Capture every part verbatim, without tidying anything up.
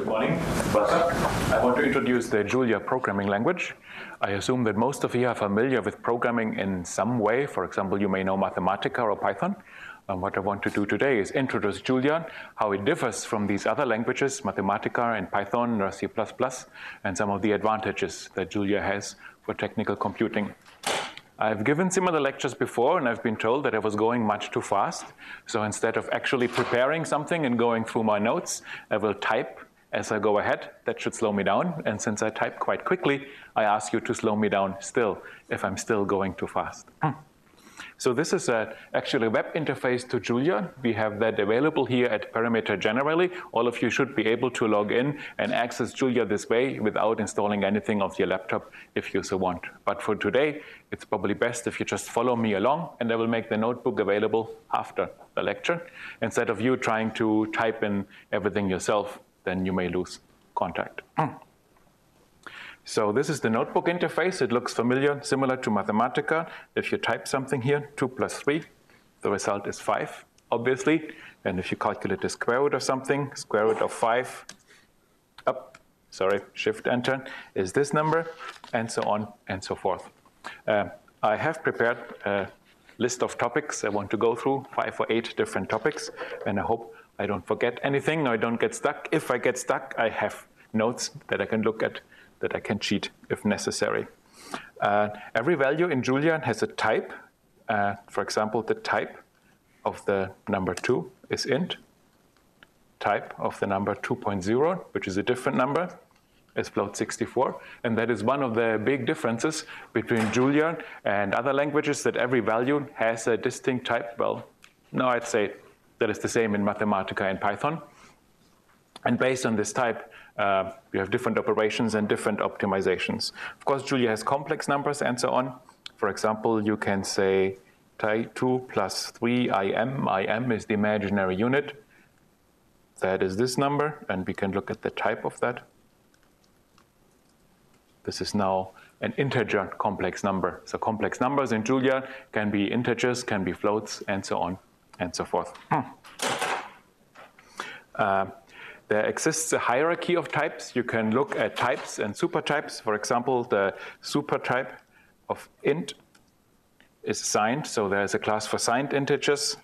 Good morning. Welcome. I want to introduce the Julia programming language. I assume that most of you are familiar with programming in some way. For example, you may know Mathematica or Python. And what I want to do today is introduce Julia, how it differs from these other languages, Mathematica and Python or C plus plus, and some of the advantages that Julia has for technical computing. I've given similar lectures before, and I've been told that I was going much too fast. So instead of actually preparing something and going through my notes, I will type as I go ahead. That should slow me down. And since I type quite quickly, I ask you to slow me down still if I'm still going too fast. So this is a, actually a web interface to Julia. We have that available here at Perimeter generally. All of you should be able to log in and access Julia this way without installing anything off your laptop if you so want. But for today, it's probably best if you just follow me along, and I will make the notebook available after the lecture. Instead of you trying to type in everything yourself, then you may lose contact. So this is the notebook interface. It looks familiar, similar to Mathematica. If you type something here, two plus three, the result is five, obviously. And if you calculate the square root of something, square root of five, up, sorry, shift enter, is this number, and so on and so forth. Uh, I have prepared a list of topics I want to go through, five or eight different topics, and I hope I don't forget anything or I don't get stuck. If I get stuck, I have notes that I can look at, that I can cheat if necessary. Uh, every value in Julia has a type. Uh, for example, the type of the number two is int. Type of the number two point zero, which is a different number, is float sixty-four. And that is one of the big differences between Julia and other languages, that every value has a distinct type. Well, no, I'd say that is the same in Mathematica and Python. And based on this type, uh, we have different operations and different optimizations. Of course, Julia has complex numbers and so on. For example, you can say two plus three I M. I M is the imaginary unit. That is this number, and we can look at the type of that. This is now an integer complex number. So complex numbers in Julia can be integers, can be floats, and so on and so forth. Hmm. Uh, There exists a hierarchy of types. You can look at types and supertypes. For example, the supertype of int is signed. So there's a class for signed integers.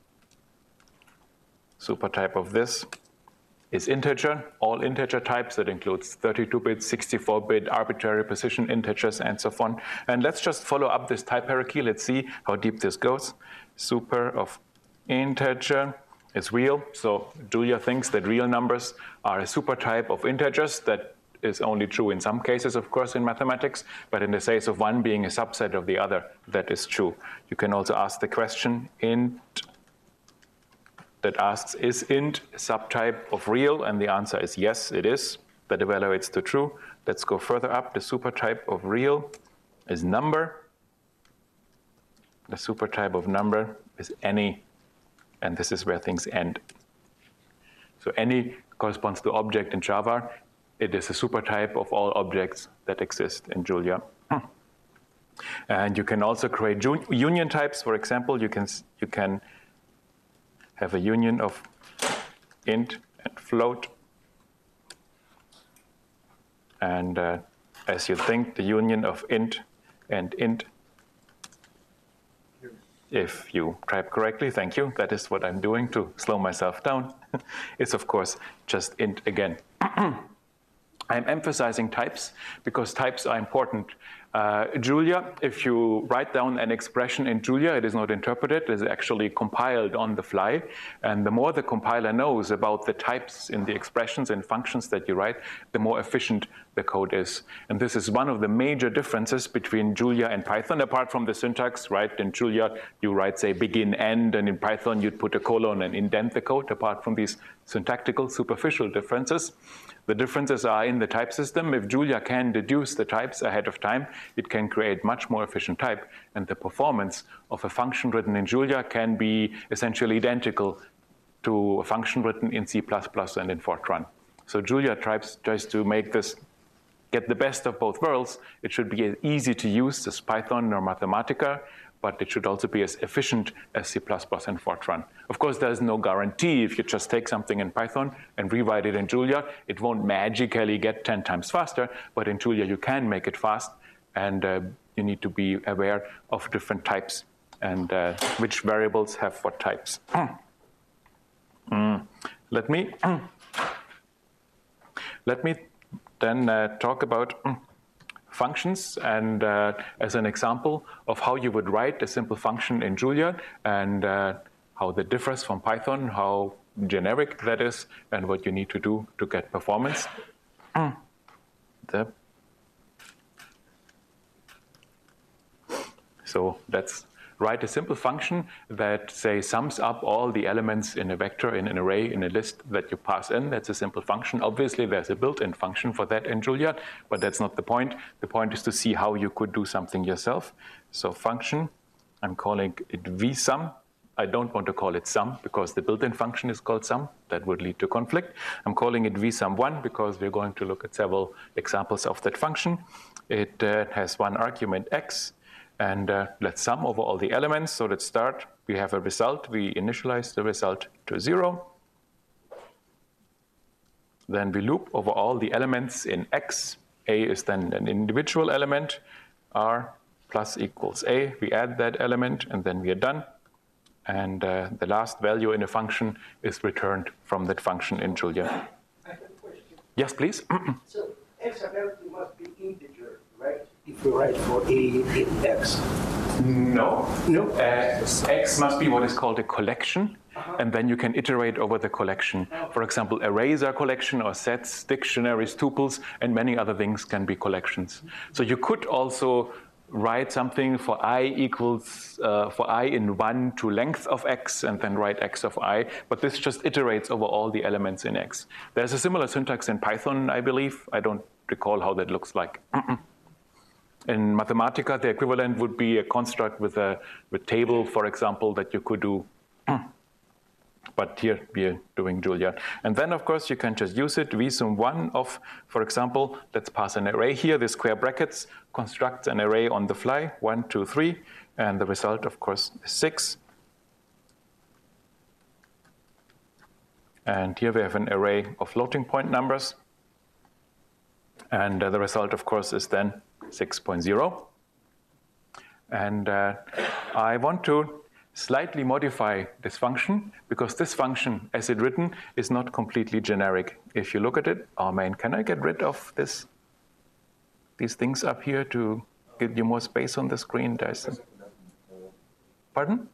Supertype of this is integer, all integer types. That includes thirty-two bit, sixty-four bit, arbitrary precision integers, and so on. And let's just follow up this type hierarchy. Let's see how deep this goes. Super of integer is real. So Julia thinks that real numbers are a supertype of integers. That is only true in some cases, of course, in mathematics, but in the case of one being a subset of the other, that is true. You can also ask the question int that asks, is int a subtype of real? And the answer is yes, it is. That evaluates to true. Let's go further up. The supertype of real is number. The supertype of number is any. And this is where things end. So any corresponds to object in Java. It is a supertype of all objects that exist in Julia. And you can also create union types. For example, you can, you can have a union of int and float. And uh, as you think, the union of int and int, if you type correctly, thank you, that is what I'm doing to slow myself down, is of course just int again. I'm emphasizing types because types are important. Uh, Julia, if you write down an expression in Julia, it is not interpreted, it is actually compiled on the fly. And the more the compiler knows about the types in the expressions and functions that you write, the more efficient the code is. And this is one of the major differences between Julia and Python, apart from the syntax, right? In Julia, you write, say, begin, end, and in Python, you'd put a colon and indent the code, apart from these syntactical, superficial differences. The differences are in the type system. If Julia can deduce the types ahead of time, it can create much more efficient type. And the performance of a function written in Julia can be essentially identical to a function written in C plus plus and in Fortran. So Julia tries, tries to make this, get the best of both worlds. It should be as easy to use as Python or Mathematica, but it should also be as efficient as C plus plus and Fortran. Of course, there's no guarantee if you just take something in Python and rewrite it in Julia, it won't magically get ten times faster, but in Julia you can make it fast, and uh, you need to be aware of different types and uh, which variables have what types. mm. Let me, let me then uh, talk about mm, functions, and uh, as an example of how you would write a simple function in Julia, and uh, how that differs from Python, how generic that is, and what you need to do to get performance. the, so let's write a simple function that, say, sums up all the elements in a vector, in an array, in a list that you pass in. That's a simple function. Obviously, there's a built-in function for that in Julia, but that's not the point. The point is to see how you could do something yourself. So function, I'm calling it vsum. I don't want to call it sum because the built-in function is called sum. That would lead to conflict. I'm calling it vsum one because we're going to look at several examples of that function. It uh, has one argument x, and uh, let's sum over all the elements. So let's start. We have a result. We initialize the result to zero. Then we loop over all the elements in x. A is then an individual element. R plus equals A. We add that element, and then we are done. And uh, the last value in a function is returned from that function in Julia. I have a question. Yes, please. So x apparently must be integer, right? If we write for a in x. No. No. Uh, x must be what is called a collection, uh-huh. and then you can iterate over the collection. Okay. For example, arrays are collection, or sets, dictionaries, tuples, and many other things can be collections. So you could also write something for I equals, uh, for I in one to length of x, and then write x of I, but this just iterates over all the elements in x. There's a similar syntax in Python, I believe. I don't recall how that looks like. In Mathematica, the equivalent would be a construct with a with table, for example, that you could do. But here we are doing Julia. And then, of course, you can just use it. vsum one of, for example, let's pass an array here. The square brackets constructs an array on the fly, one, two, three. And the result, of course, is six. And here we have an array of floating point numbers. And uh, the result, of course, is then six point zero. And uh, I want to slightly modify this function, because this function, as it written, is not completely generic. If you look at it, oh man, can I get rid of this, these things up here to give you more space on the screen? There's a, pardon?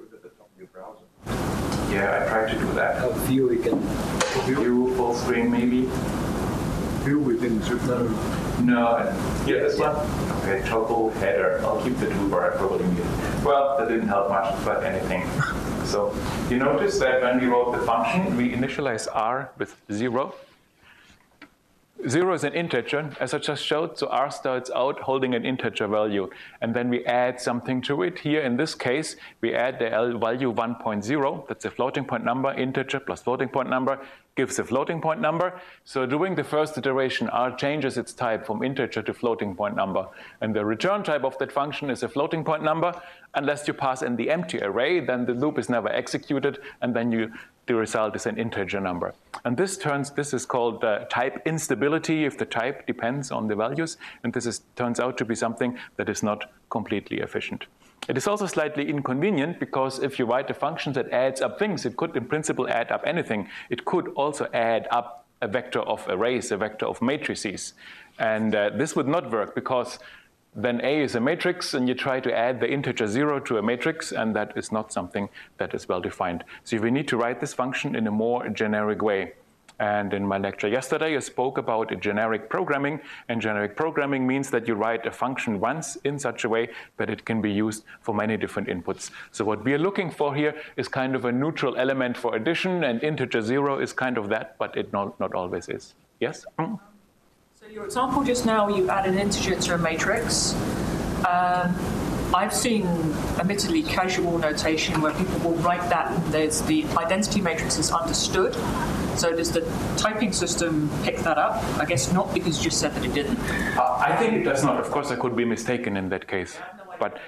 Yeah, I tried to do that. A view we can view full screen maybe. view within super. No, yeah, this one. Okay, toggle header. I'll keep the toolbar. I probably need it. Well, that didn't help much, but anything. So you notice that when we wrote the function, we initialize r with zero. Zero is an integer, as I just showed, so r starts out holding an integer value, and then we add something to it. Here in this case, we add the L value one point zero, that's a floating point number, integer plus floating point number gives a floating point number. So during the first iteration, r changes its type from integer to floating point number, and the return type of that function is a floating point number. Unless you pass in the empty array, then the loop is never executed, and then you the result is an integer number. And this turns, this is called uh, type instability if the type depends on the values, and this is, turns out to be something that is not completely efficient. It is also slightly inconvenient because if you write a function that adds up things, it could in principle add up anything. It could also add up a vector of arrays, a vector of matrices. And uh, this would not work because then A is a matrix, and you try to add the integer zero to a matrix, and that is not something that is well defined. So we need to write this function in a more generic way. And in my lecture yesterday, I spoke about a generic programming, and generic programming means that you write a function once in such a way that it can be used for many different inputs. So what we are looking for here is kind of a neutral element for addition, and integer zero is kind of that, but it not, not always is. Yes? Mm? So your example just now, you add an integer to a matrix. Um, I've seen, admittedly, casual notation where people will write that there's the identity matrix is understood. So does the typing system pick that up? I guess not, because you just said that it didn't. Uh, I think it does not. Of course, I could be mistaken in that case. I have no idea but how to use this.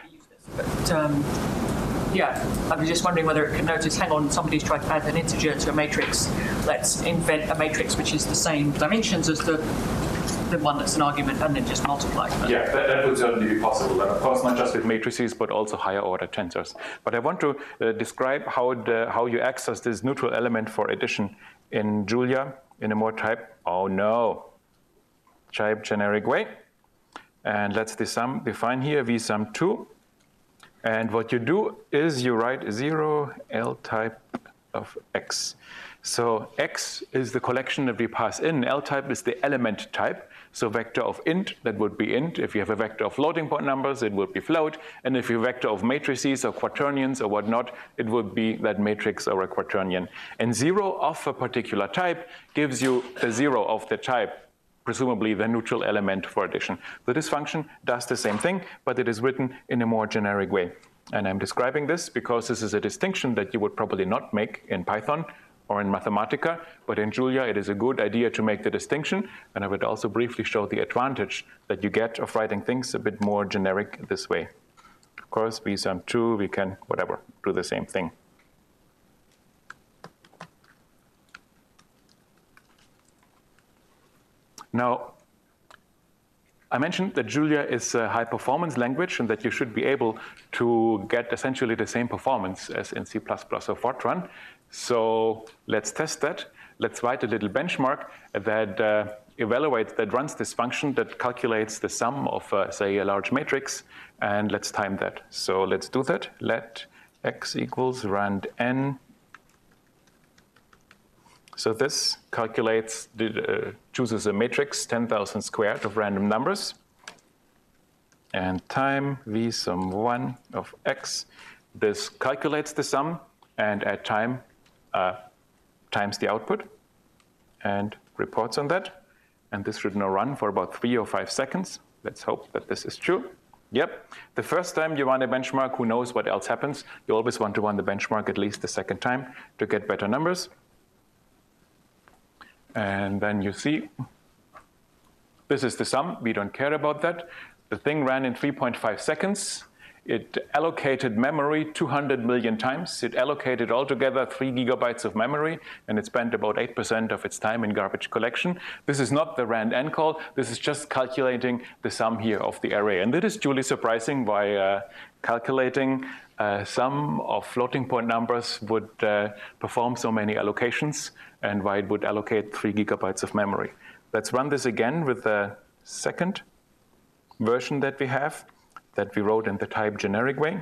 But, um, yeah, I was just wondering whether it could notice, hang on, somebody's tried to add an integer to a matrix. Let's invent a matrix which is the same dimensions as the the one that's an argument and then just multiply. Yeah, that, that would certainly be possible. And of course, not just with matrices, but also higher order tensors. But I want to uh, describe how, the, how you access this neutral element for addition in Julia in a more type, oh no, type generic way. And let's desum, define here V sum two. And what you do is you write zero L type of X. So X is the collection that we pass in. L type is the element type. So vector of int, that would be int. If you have a vector of floating point numbers, it would be float. And if you have a vector of matrices or quaternions or whatnot, it would be that matrix or a quaternion. And zero of a particular type gives you the zero of the type, presumably the neutral element for addition. So this function does the same thing, but it is written in a more generic way. And I'm describing this because this is a distinction that you would probably not make in Python or in Mathematica, but in Julia it is a good idea to make the distinction, and I would also briefly show the advantage that you get of writing things a bit more generic this way. Of course, V sum two, we can, whatever, do the same thing. Now, I mentioned that Julia is a high-performance language and that you should be able to get essentially the same performance as in C plus plus or Fortran. So let's test that. Let's write a little benchmark that uh, evaluates, that runs this function that calculates the sum of, uh, say, a large matrix, and let's time that. So let's do that. Let x equals rand n. So this calculates, uh, chooses a matrix, ten thousand squared of random numbers, and time v sum one of x. This calculates the sum, and at time, uh, times the output, and reports on that. And this should now run for about three or five seconds. Let's hope that this is true. Yep. The first time you run a benchmark, who knows what else happens? You always want to run the benchmark at least the second time to get better numbers. And then you see, this is the sum. We don't care about that. The thing ran in three point five seconds. It allocated memory two hundred million times. It allocated altogether three gigabytes of memory, and it spent about eight percent of its time in garbage collection. This is not the rand n call. This is just calculating the sum here of the array. And it is truly surprising why uh, calculating a sum of floating point numbers would uh, perform so many allocations, and why it would allocate three gigabytes of memory. Let's run this again with the second version that we have, that we wrote in the type generic way.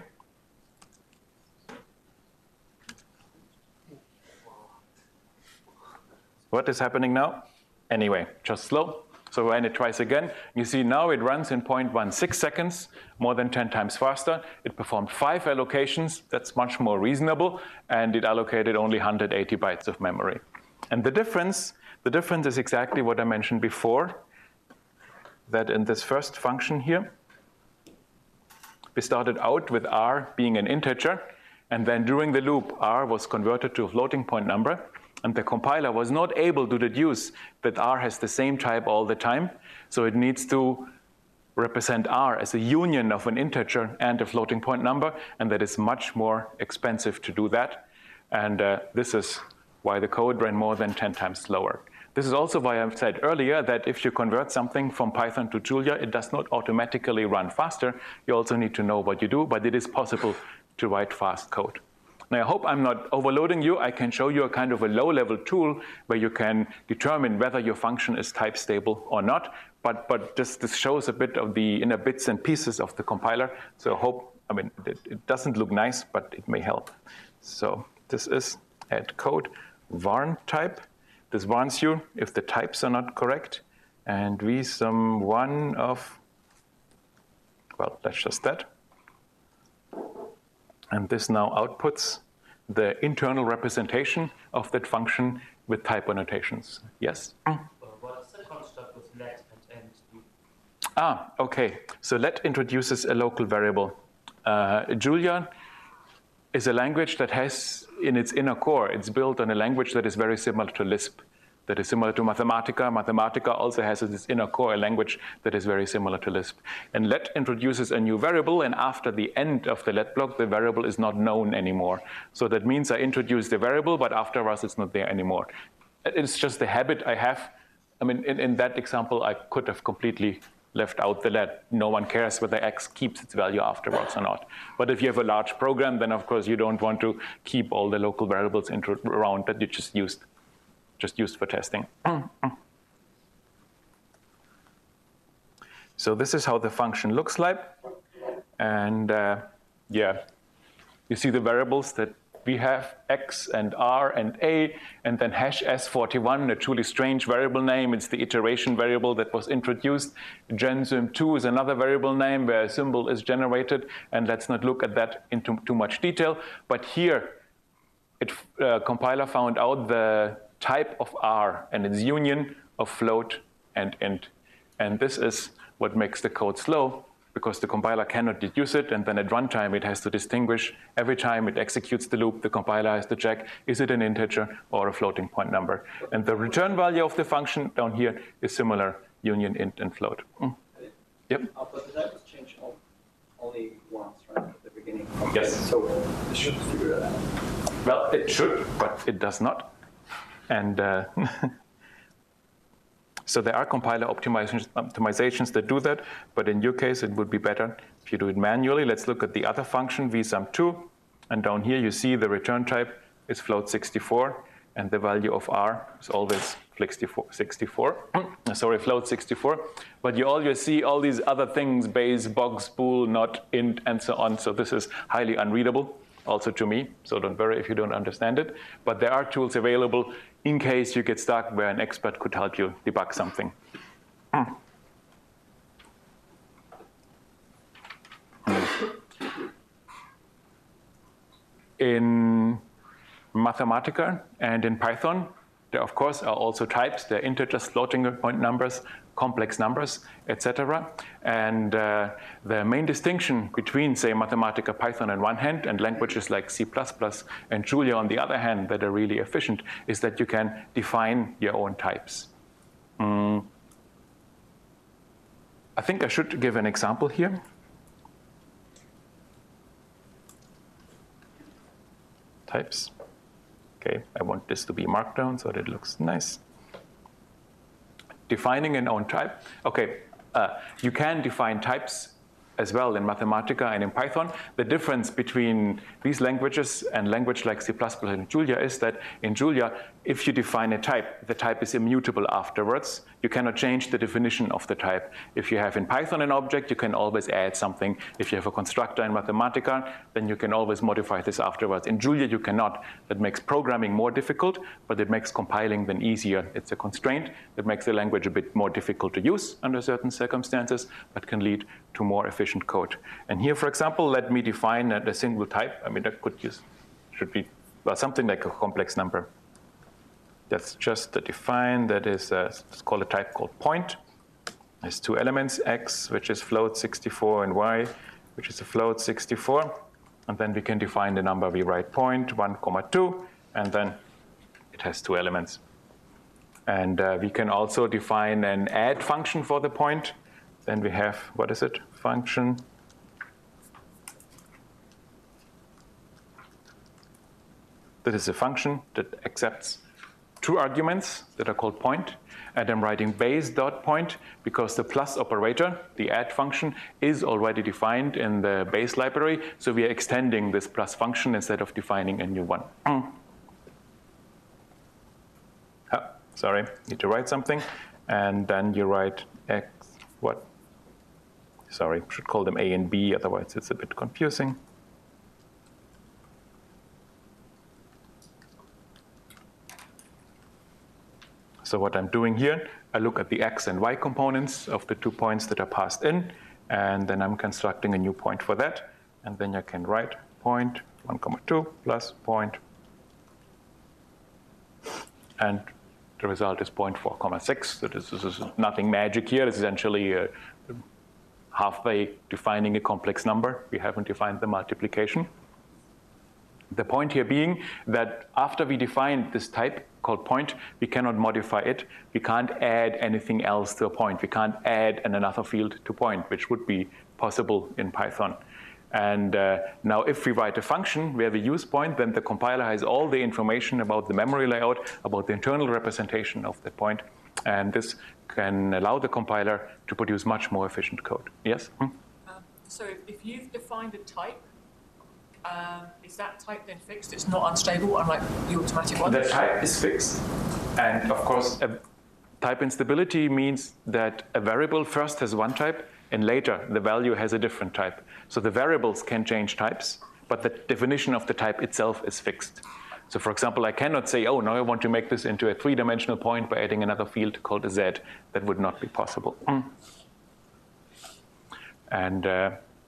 What is happening now? Anyway, just slow. So run it twice again. You see now it runs in zero point one six seconds, more than ten times faster. It performed five allocations. That's much more reasonable. And it allocated only one hundred eighty bytes of memory. And the difference, the difference is exactly what I mentioned before, that in this first function here, we started out with r being an integer, and then during the loop, r was converted to a floating point number, and the compiler was not able to deduce that r has the same type all the time, so it needs to represent r as a union of an integer and a floating point number, and that is much more expensive to do that, and uh, this is why the code ran more than ten times slower. This is also why I've said earlier that if you convert something from Python to Julia, it does not automatically run faster. You also need to know what you do, but it is possible to write fast code. Now, I hope I'm not overloading you. I can show you a kind of a low-level tool where you can determine whether your function is type stable or not. But, but this, this shows a bit of the inner bits and pieces of the compiler. So I hope, I mean, it, it doesn't look nice, but it may help. So this is add code varn type. This warns you if the types are not correct. And v sum one of, well, that's just that. And this now outputs the internal representation of that function with type annotations. Yes? Uh, what is the construct with let and end? Ah, okay. So let introduces a local variable. Uh, Julia is a language that has in its inner core, it's built on a language that is very similar to Lisp. that is similar to Mathematica. Mathematica also has this inner core language that is very similar to Lisp. And let introduces a new variable, and after the end of the let block, the variable is not known anymore. So that means I introduce the variable, but afterwards it's not there anymore. It's just the habit I have. I mean, in, in that example, I could have completely left out the let. No one cares whether X keeps its value afterwards or not. But if you have a large program, then of course you don't want to keep all the local variables around that you just used. just used for testing. So this is how the function looks like. And uh, yeah, you see the variables that we have, X and R and A, and then hash S forty-one, a truly strange variable name. It's the iteration variable that was introduced. Gensym two is another variable name where a symbol is generated, and let's not look at that into too much detail. But here, it uh, compiler found out the type of R and its union of float and int. And this is what makes the code slow, because the compiler cannot deduce it, and then at runtime it has to distinguish. Every time it executes the loop, the compiler has to check, is it an integer or a floating point number? And the return value of the function down here is similar, union int and float. Mm. Yep. Uh, but the type was changed only once, right, at the beginning? Yes. So it should figure that out. Well, it should, but it does not. And uh, so there are compiler optimizations, optimizations that do that, but in your case, it would be better if you do it manually. Let's look at the other function, v sum two. And down here, you see the return type is float sixty-four, and the value of R is always sixty-four. Sorry, float sixty-four. But you always see all these other things, base, box, bool, not, int, and so on. So this is highly unreadable, also to me. So don't worry if you don't understand it. But there are tools available in case you get stuck where an expert could help you debug something. In Mathematica and in Python, there, of course, are also types. There are integers, floating point numbers, complex numbers, et cetera. And uh, the main distinction between, say, Mathematica, Python on one hand, and languages like C plus plus and Julia on the other hand that are really efficient, is that you can define your own types. Mm. I think I should give an example here. Types. Okay, I want this to be markdown so that it looks nice. Defining an own type. Okay, uh, you can define types as well in Mathematica and in Python. The difference between these languages and language like C plus plus and Julia is that in Julia, if you define a type, the type is immutable afterwards. You cannot change the definition of the type. If you have in Python an object, you can always add something. If you have a constructor in Mathematica, then you can always modify this afterwards. In Julia, you cannot. That makes programming more difficult, but it makes compiling then easier. It's a constraint that makes the language a bit more difficult to use under certain circumstances, but can lead to more efficient code. And here, for example, let me define a, a single type. I mean, that could use, should be, well, something like a complex number. That's just to define, that is, uh, let's call a type called point. There's two elements, x, which is float sixty-four, and y, which is a float sixty-four. And then we can define the number we write point, one comma two, and then it has two elements. And uh, we can also define an add function for the point. Then we have, what is it, function. That is a function that accepts two arguments that are called point, and I'm writing base.point because the plus operator, the add function, is already defined in the base library, so we are extending this plus function instead of defining a new one. Mm. Oh, sorry, need to write something, and then you write x, what? Sorry, should call them A and B, otherwise it's a bit confusing. So what I'm doing here, I look at the x and y components of the two points that are passed in, and then I'm constructing a new point for that. And then I can write point one comma two plus point. And the result is point four comma six. So this, this is nothing magic here. It's essentially uh, halfway defining a complex number. We haven't defined the multiplication. The point here being that after we define this type called point. We cannot modify it. We can't add anything else to a point. We can't add another field to point, which would be possible in Python. And uh, now if we write a function where we use point, then the compiler has all the information about the memory layout, about the internal representation of that point. And this can allow the compiler to produce much more efficient code. Yes? Hmm? Um, so if, if you've defined a type, um, is that type then fixed? It's not unstable, unlike the automatic one? The type is fixed. And of course, a type instability means that a variable first has one type, and later the value has a different type. So the variables can change types, but the definition of the type itself is fixed. So for example, I cannot say, oh, now I want to make this into a three-dimensional point by adding another field called a z. That would not be possible. Mm. And uh,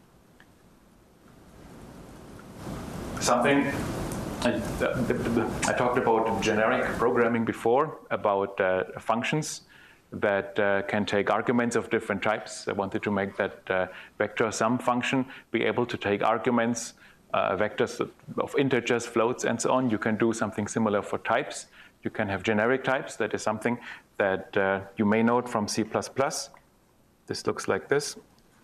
something, I, I talked about generic programming before, about uh, functions that uh, can take arguments of different types. I wanted to make that uh, vector sum function be able to take arguments, uh, vectors of, of integers, floats, and so on. You can do something similar for types. You can have generic types. That is something that uh, you may note from C plus plus. This looks like this.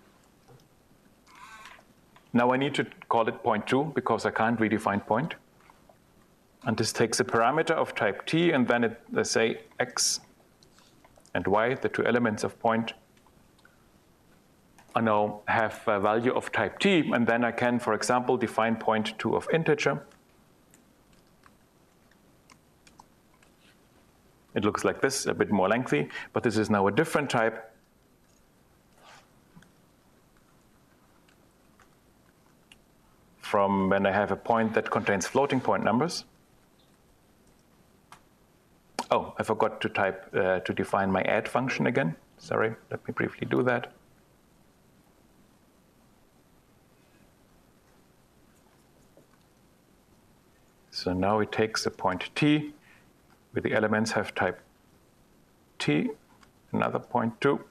Now I need to call it point two because I can't redefine point. And this takes a parameter of type t, and then it, let's say x and y, the two elements of point, I now have a value of type t, and then I can, for example, define point two of integer. It looks like this, a bit more lengthy, but this is now a different type. From when I have a point that contains floating point numbers. Oh, I forgot to type, uh, to define my add function again. Sorry, let me briefly do that. So now it takes a point t, where the elements have type t, another point two.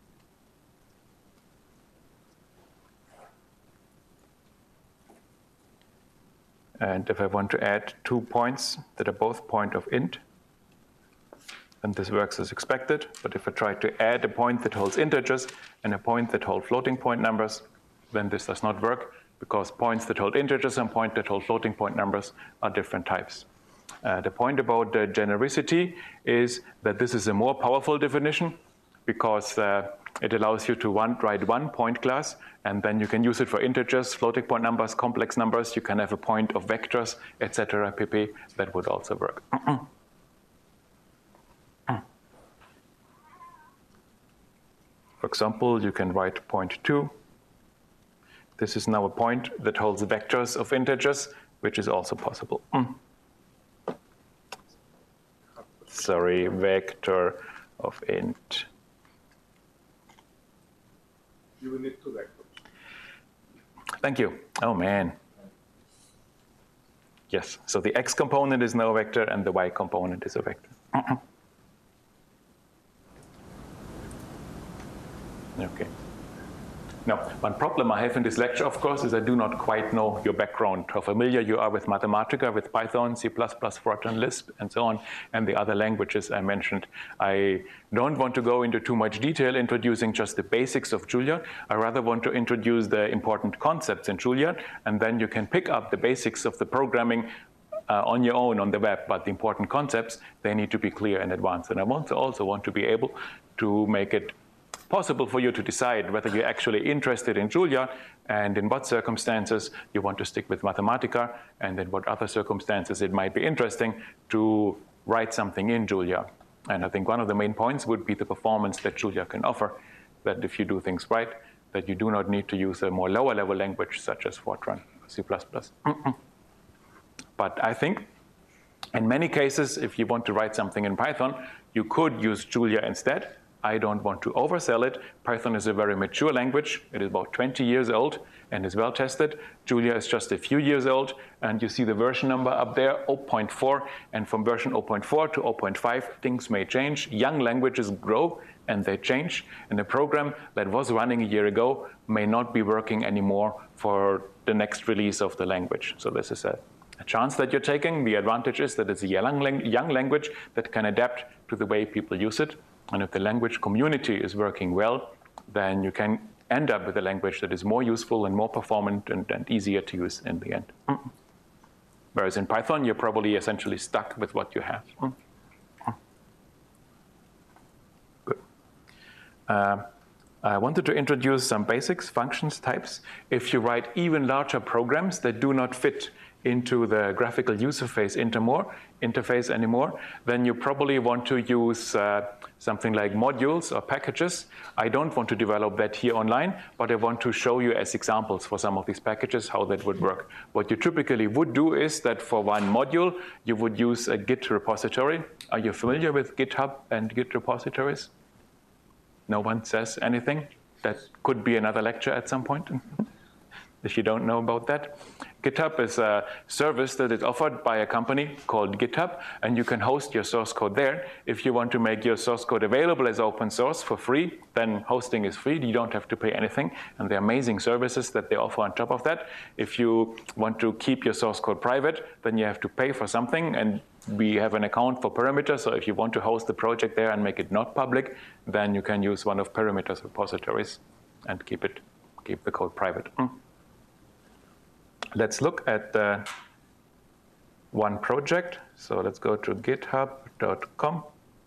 And if I want to add two points that are both point of int, and this works as expected. But if I try to add a point that holds integers and a point that holds floating point numbers, then this does not work because points that hold integers and points that hold floating point numbers are different types. Uh, the point about the genericity is that this is a more powerful definition because uh, it allows you to one, write one point class, and then you can use it for integers, floating point numbers, complex numbers. You can have a point of vectors, et cetera, pp. That would also work. For example, you can write point two. This is now a point that holds vectors of integers, which is also possible. Mm. Sorry, vector of int. You will need two vectors. Thank you. Oh, man. Yes, so the x component is now a vector and the y component is a vector. Mm-mm. Okay. Now, one problem I have in this lecture, of course, is I do not quite know your background, how familiar you are with Mathematica, with Python, C plus plus, Fortran, Lisp, and so on, and the other languages I mentioned. I don't want to go into too much detail introducing just the basics of Julia. I rather want to introduce the important concepts in Julia, and then you can pick up the basics of the programming uh, on your own on the web, but the important concepts, they need to be clear in advance. And I want to also want to be able to make it possible for you to decide whether you're actually interested in Julia and in what circumstances you want to stick with Mathematica and in what other circumstances it might be interesting to write something in Julia. And I think one of the main points would be the performance that Julia can offer, that if you do things right, that you do not need to use a more lower level language such as Fortran or C plus plus. But I think in many cases, if you want to write something in Python, you could use Julia instead. I don't want to oversell it. Python is a very mature language. It is about twenty years old and is well tested. Julia is just a few years old, and you see the version number up there, zero point four, and from version zero point four to zero point five, things may change. Young languages grow and they change, and a program that was running a year ago may not be working anymore for the next release of the language. So this is a a chance that you're taking. The advantage is that it's a young, young language that can adapt to the way people use it. And if the language community is working well, then you can end up with a language that is more useful and more performant and, and easier to use in the end. Mm. Whereas in Python, you're probably essentially stuck with what you have. Mm. Good. Uh, I wanted to introduce some basics, functions, types. If you write even larger programs that do not fit into the graphical user face interface anymore, then you probably want to use uh, something like modules or packages. I don't want to develop that here online, but I want to show you as examples for some of these packages how that would work. What you typically would do is that for one module, you would use a Git repository. Are you familiar with GitHub and Git repositories? No one says anything? That could be another lecture at some point. If you don't know about that. GitHub is a service that is offered by a company called GitHub, and you can host your source code there. If you want to make your source code available as open source for free, then hosting is free. You don't have to pay anything, and there are amazing services that they offer on top of that. If you want to keep your source code private, then you have to pay for something, and we have an account for Perimeter, so if you want to host the project there and make it not public, then you can use one of Perimeter's repositories and keep it, keep the code private. Mm. Let's look at uh, one project. So let's go to github dot com.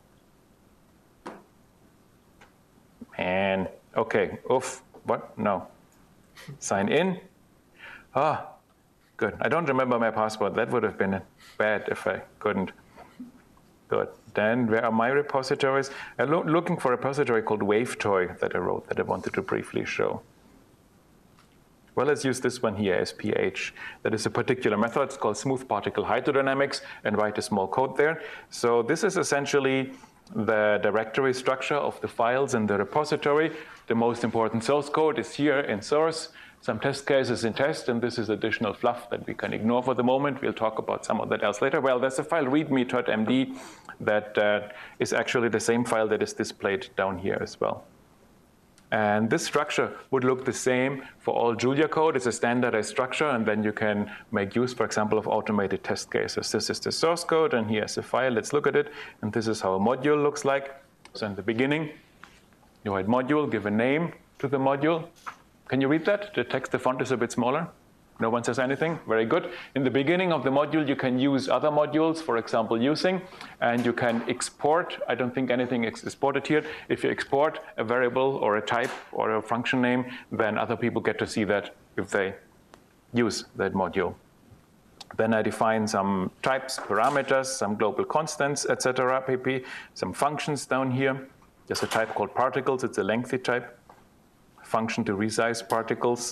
And okay, oof, what? No. Sign in. Ah, good. I don't remember my password. That would have been bad if I couldn't. Good. Then where are my repositories? I'm lo looking for a repository called WaveToy that I wrote that I wanted to briefly show. Well, let's use this one here, S P H. That is a particular method. It's called smooth particle hydrodynamics, and write a small code there. So this is essentially the directory structure of the files in the repository. The most important source code is here in source, some test cases in test, and this is additional fluff that we can ignore for the moment. We'll talk about some of that else later. Well, there's a file readme dot M D that uh, is actually the same file that is displayed down here as well. And this structure would look the same for all Julia code. It's a standardized structure, and then you can make use, for example, of automated test cases. This is the source code, and here's the file. Let's look at it. And this is how a module looks like. So in the beginning, you write module, give a name to the module. Can you read that? The text, the font is a bit smaller. No one says anything? Very good. In the beginning of the module, you can use other modules, for example, using, and you can export. I don't think anything is exported here. If you export a variable or a type or a function name, then other people get to see that if they use that module. Then I define some types, parameters, some global constants, et cetera, pp, some functions down here. There's a type called particles. It's a lengthy type. Function to resize particles,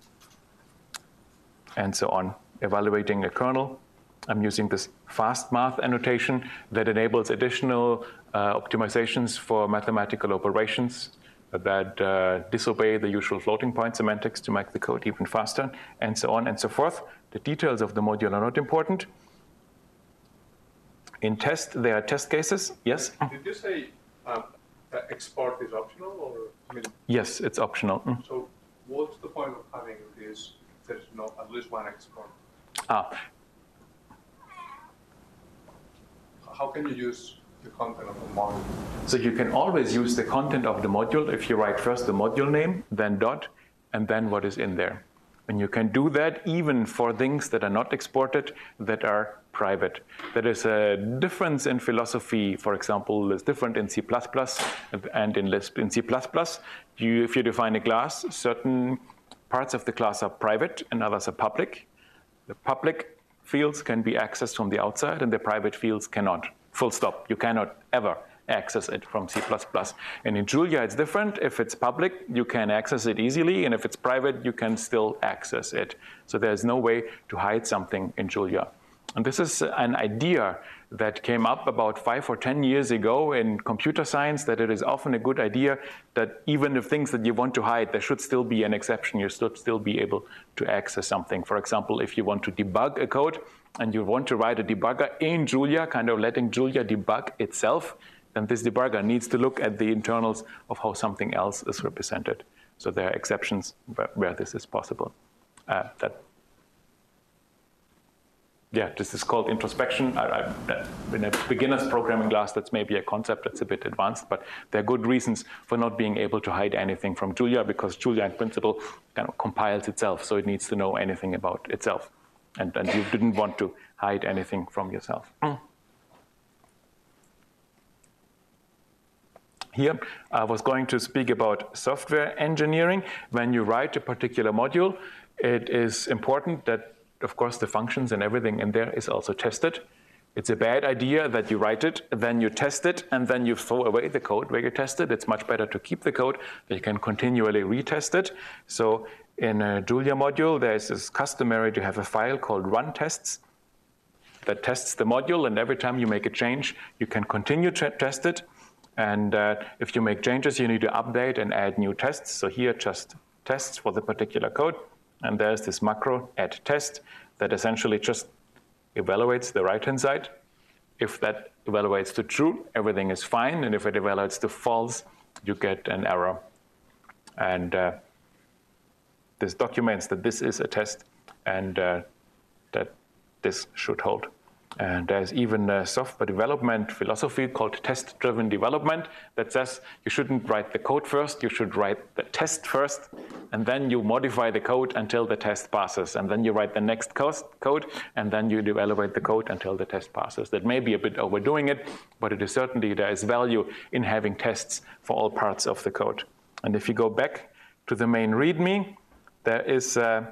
and so on. Evaluating a kernel. I'm using this fast math annotation that enables additional uh, optimizations for mathematical operations that uh, disobey the usual floating point semantics to make the code even faster, and so on and so forth. The details of the module are not important. In test, there are test cases. Yes? Did you say um, that export is optional? Or I mean, yes, it's optional. Mm. So what's the point of having this? There's no at least one export. Ah. How can you use the content of the module? So you can always use the content of the module if you write first the module name, then dot, and then what is in there. And you can do that even for things that are not exported, that are private. There is a difference in philosophy. For example, it's different in C plus plus and in Lisp. In C plus plus, you, if you define a class, certain parts of the class are private and others are public. The public fields can be accessed from the outside and the private fields cannot. Full stop. You cannot ever access it from C plus plus. And in Julia, it's different. If it's public, you can access it easily. And if it's private, you can still access it. So there's no way to hide something in Julia. And this is an idea that came up about five or ten years ago in computer science, that it is often a good idea that even if things that you want to hide, there should still be an exception. You should still be able to access something. For example, if you want to debug a code and you want to write a debugger in Julia, kind of letting Julia debug itself, then this debugger needs to look at the internals of how something else is represented. So there are exceptions where, where this is possible. Uh, that yeah, this is called introspection. I, I, in a beginner's programming class, that's maybe a concept that's a bit advanced, but there are good reasons for not being able to hide anything from Julia, because Julia in principle kind of compiles itself, so it needs to know anything about itself. And, and you didn't want to hide anything from yourself. Mm. Here, I was going to speak about software engineering. When you write a particular module, it is important that, of course, the functions and everything in there is also tested. It's a bad idea that you write it, then you test it, and then you throw away the code where you tested. It's much better to keep the code, that you can continually retest it. So in a Julia module, there's this customary to have a file called run tests that tests the module, and every time you make a change, you can continue to test it. And uh, if you make changes, you need to update and add new tests. So here, just tests for the particular code. And there's this macro add test that essentially just evaluates the right-hand side. If that evaluates to true, everything is fine. And if it evaluates to false, you get an error. And uh, this documents that this is a test and uh, that this should hold. And there's even a software development philosophy called test-driven development that says you shouldn't write the code first, you should write the test first, and then you modify the code until the test passes. And then you write the next code, and then you evaluate the code until the test passes. That may be a bit overdoing it, but it is certainly, there is value in having tests for all parts of the code. And if you go back to the main README, there is uh,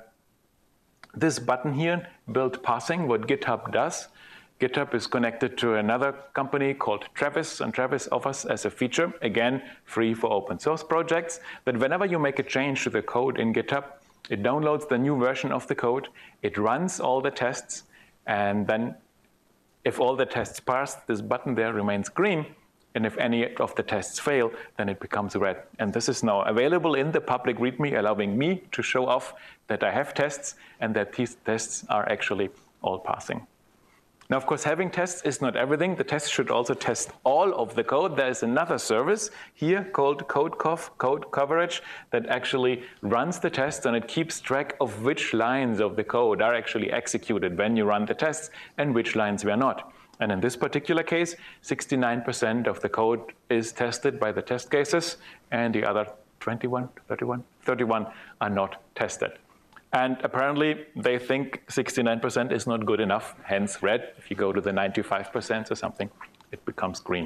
this button here, build parsing, what GitHub does. GitHub is connected to another company called Travis, and Travis offers as a feature, again, free for open source projects, that whenever you make a change to the code in GitHub, it downloads the new version of the code, it runs all the tests, and then if all the tests pass, this button there remains green, and if any of the tests fail, then it becomes red. And this is now available in the public README, allowing me to show off that I have tests and that these tests are actually all passing. Now, of course, having tests is not everything. The tests should also test all of the code. There is another service here called CodeCov, Code Coverage, that actually runs the tests, and it keeps track of which lines of the code are actually executed when you run the tests and which lines were not. And in this particular case, sixty-nine percent of the code is tested by the test cases, and the other twenty-one, thirty-one, thirty-one are not tested. And apparently, they think sixty-nine percent is not good enough, hence red. If you go to the ninety-five percent or something, it becomes green.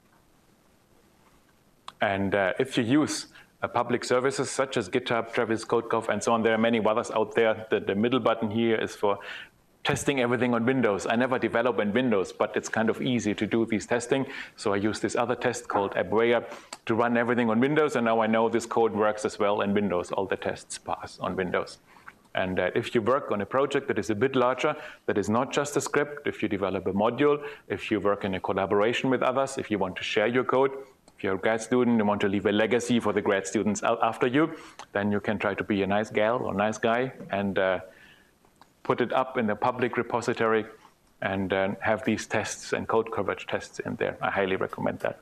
And uh, if you use uh, public services such as GitHub, Travis, CodeCov, and so on, there are many others out there. The, the middle button here is for testing everything on Windows. I never develop in Windows, but it's kind of easy to do these testing. So I use this other test called Abwehr to run everything on Windows, and now I know this code works as well in Windows. All the tests pass on Windows. And uh, if you work on a project that is a bit larger, that is not just a script, if you develop a module, if you work in a collaboration with others, if you want to share your code, if you're a grad student and want to leave a legacy for the grad students after you, then you can try to be a nice gal or nice guy and uh, put it up in the public repository and uh, have these tests and code coverage tests in there. I highly recommend that.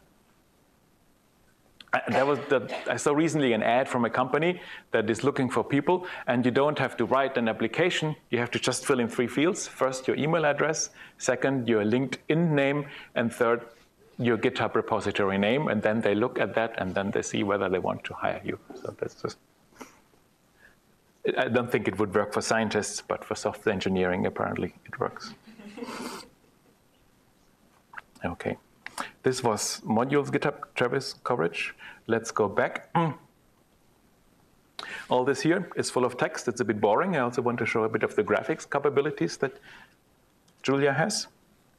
There was the, I saw recently an ad from a company that is looking for people, and you don't have to write an application. You have to just fill in three fields. First, your email address. Second, your LinkedIn name. And third, your GitHub repository name. And then they look at that, and then they see whether they want to hire you. So that's just, I don't think it would work for scientists, but for software engineering, apparently it works. Okay. This was modules GitHub Travis coverage. Let's go back. All this here is full of text. It's a bit boring. I also want to show a bit of the graphics capabilities that Julia has.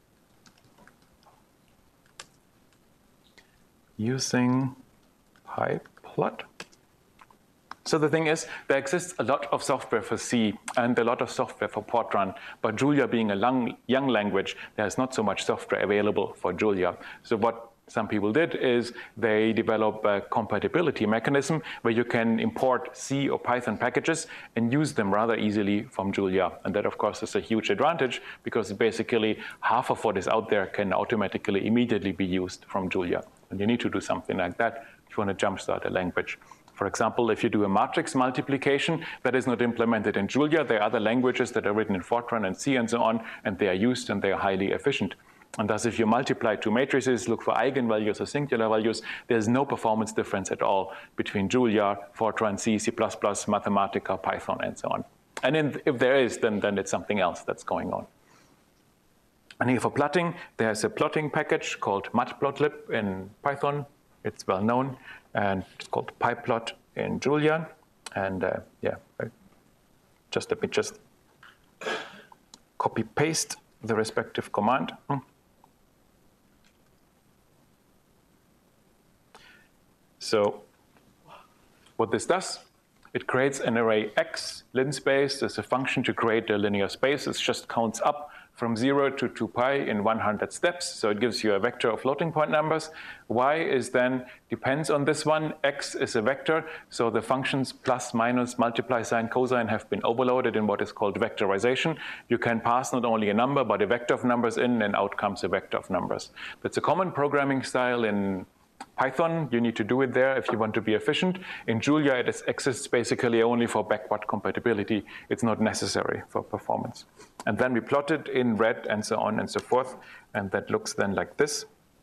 Using PyPlot. So the thing is, there exists a lot of software for C and a lot of software for Fortran, but Julia being a long, young language, there's not so much software available for Julia. So what some people did is they develop a compatibility mechanism where you can import C or Python packages and use them rather easily from Julia. And that, of course, is a huge advantage because basically half of what is out there can automatically immediately be used from Julia. And you need to do something like that if you want to jumpstart a language. For example, if you do a matrix multiplication, that is not implemented in Julia. There are other languages that are written in Fortran and C and so on, and they are used and they are highly efficient. And thus, if you multiply two matrices, look for eigenvalues or singular values, there's no performance difference at all between Julia, Fortran, C, C plus plus, Mathematica, Python, and so on. And in, if there is, then, then it's something else that's going on. And here for plotting, there's a plotting package called matplotlib in Python. It's well known, and it's called pyplot in Julia. And uh, yeah, just let me just copy paste the respective command. So what this does, it creates an array X, linspace. There's a function to create a linear space. It just counts up from zero to two pi in one hundred steps. So it gives you a vector of floating point numbers. Y is then, depends on this one. X is a vector. So the functions plus, minus, multiply, sine, cosine have been overloaded in what is called vectorization. You can pass not only a number, but a vector of numbers in, and out comes a vector of numbers. That's a common programming style in Python. You need to do it there if you want to be efficient. In Julia, it is, exists basically only for backward compatibility. It's not necessary for performance. And then we plot it in red and so on and so forth. And that looks then like this.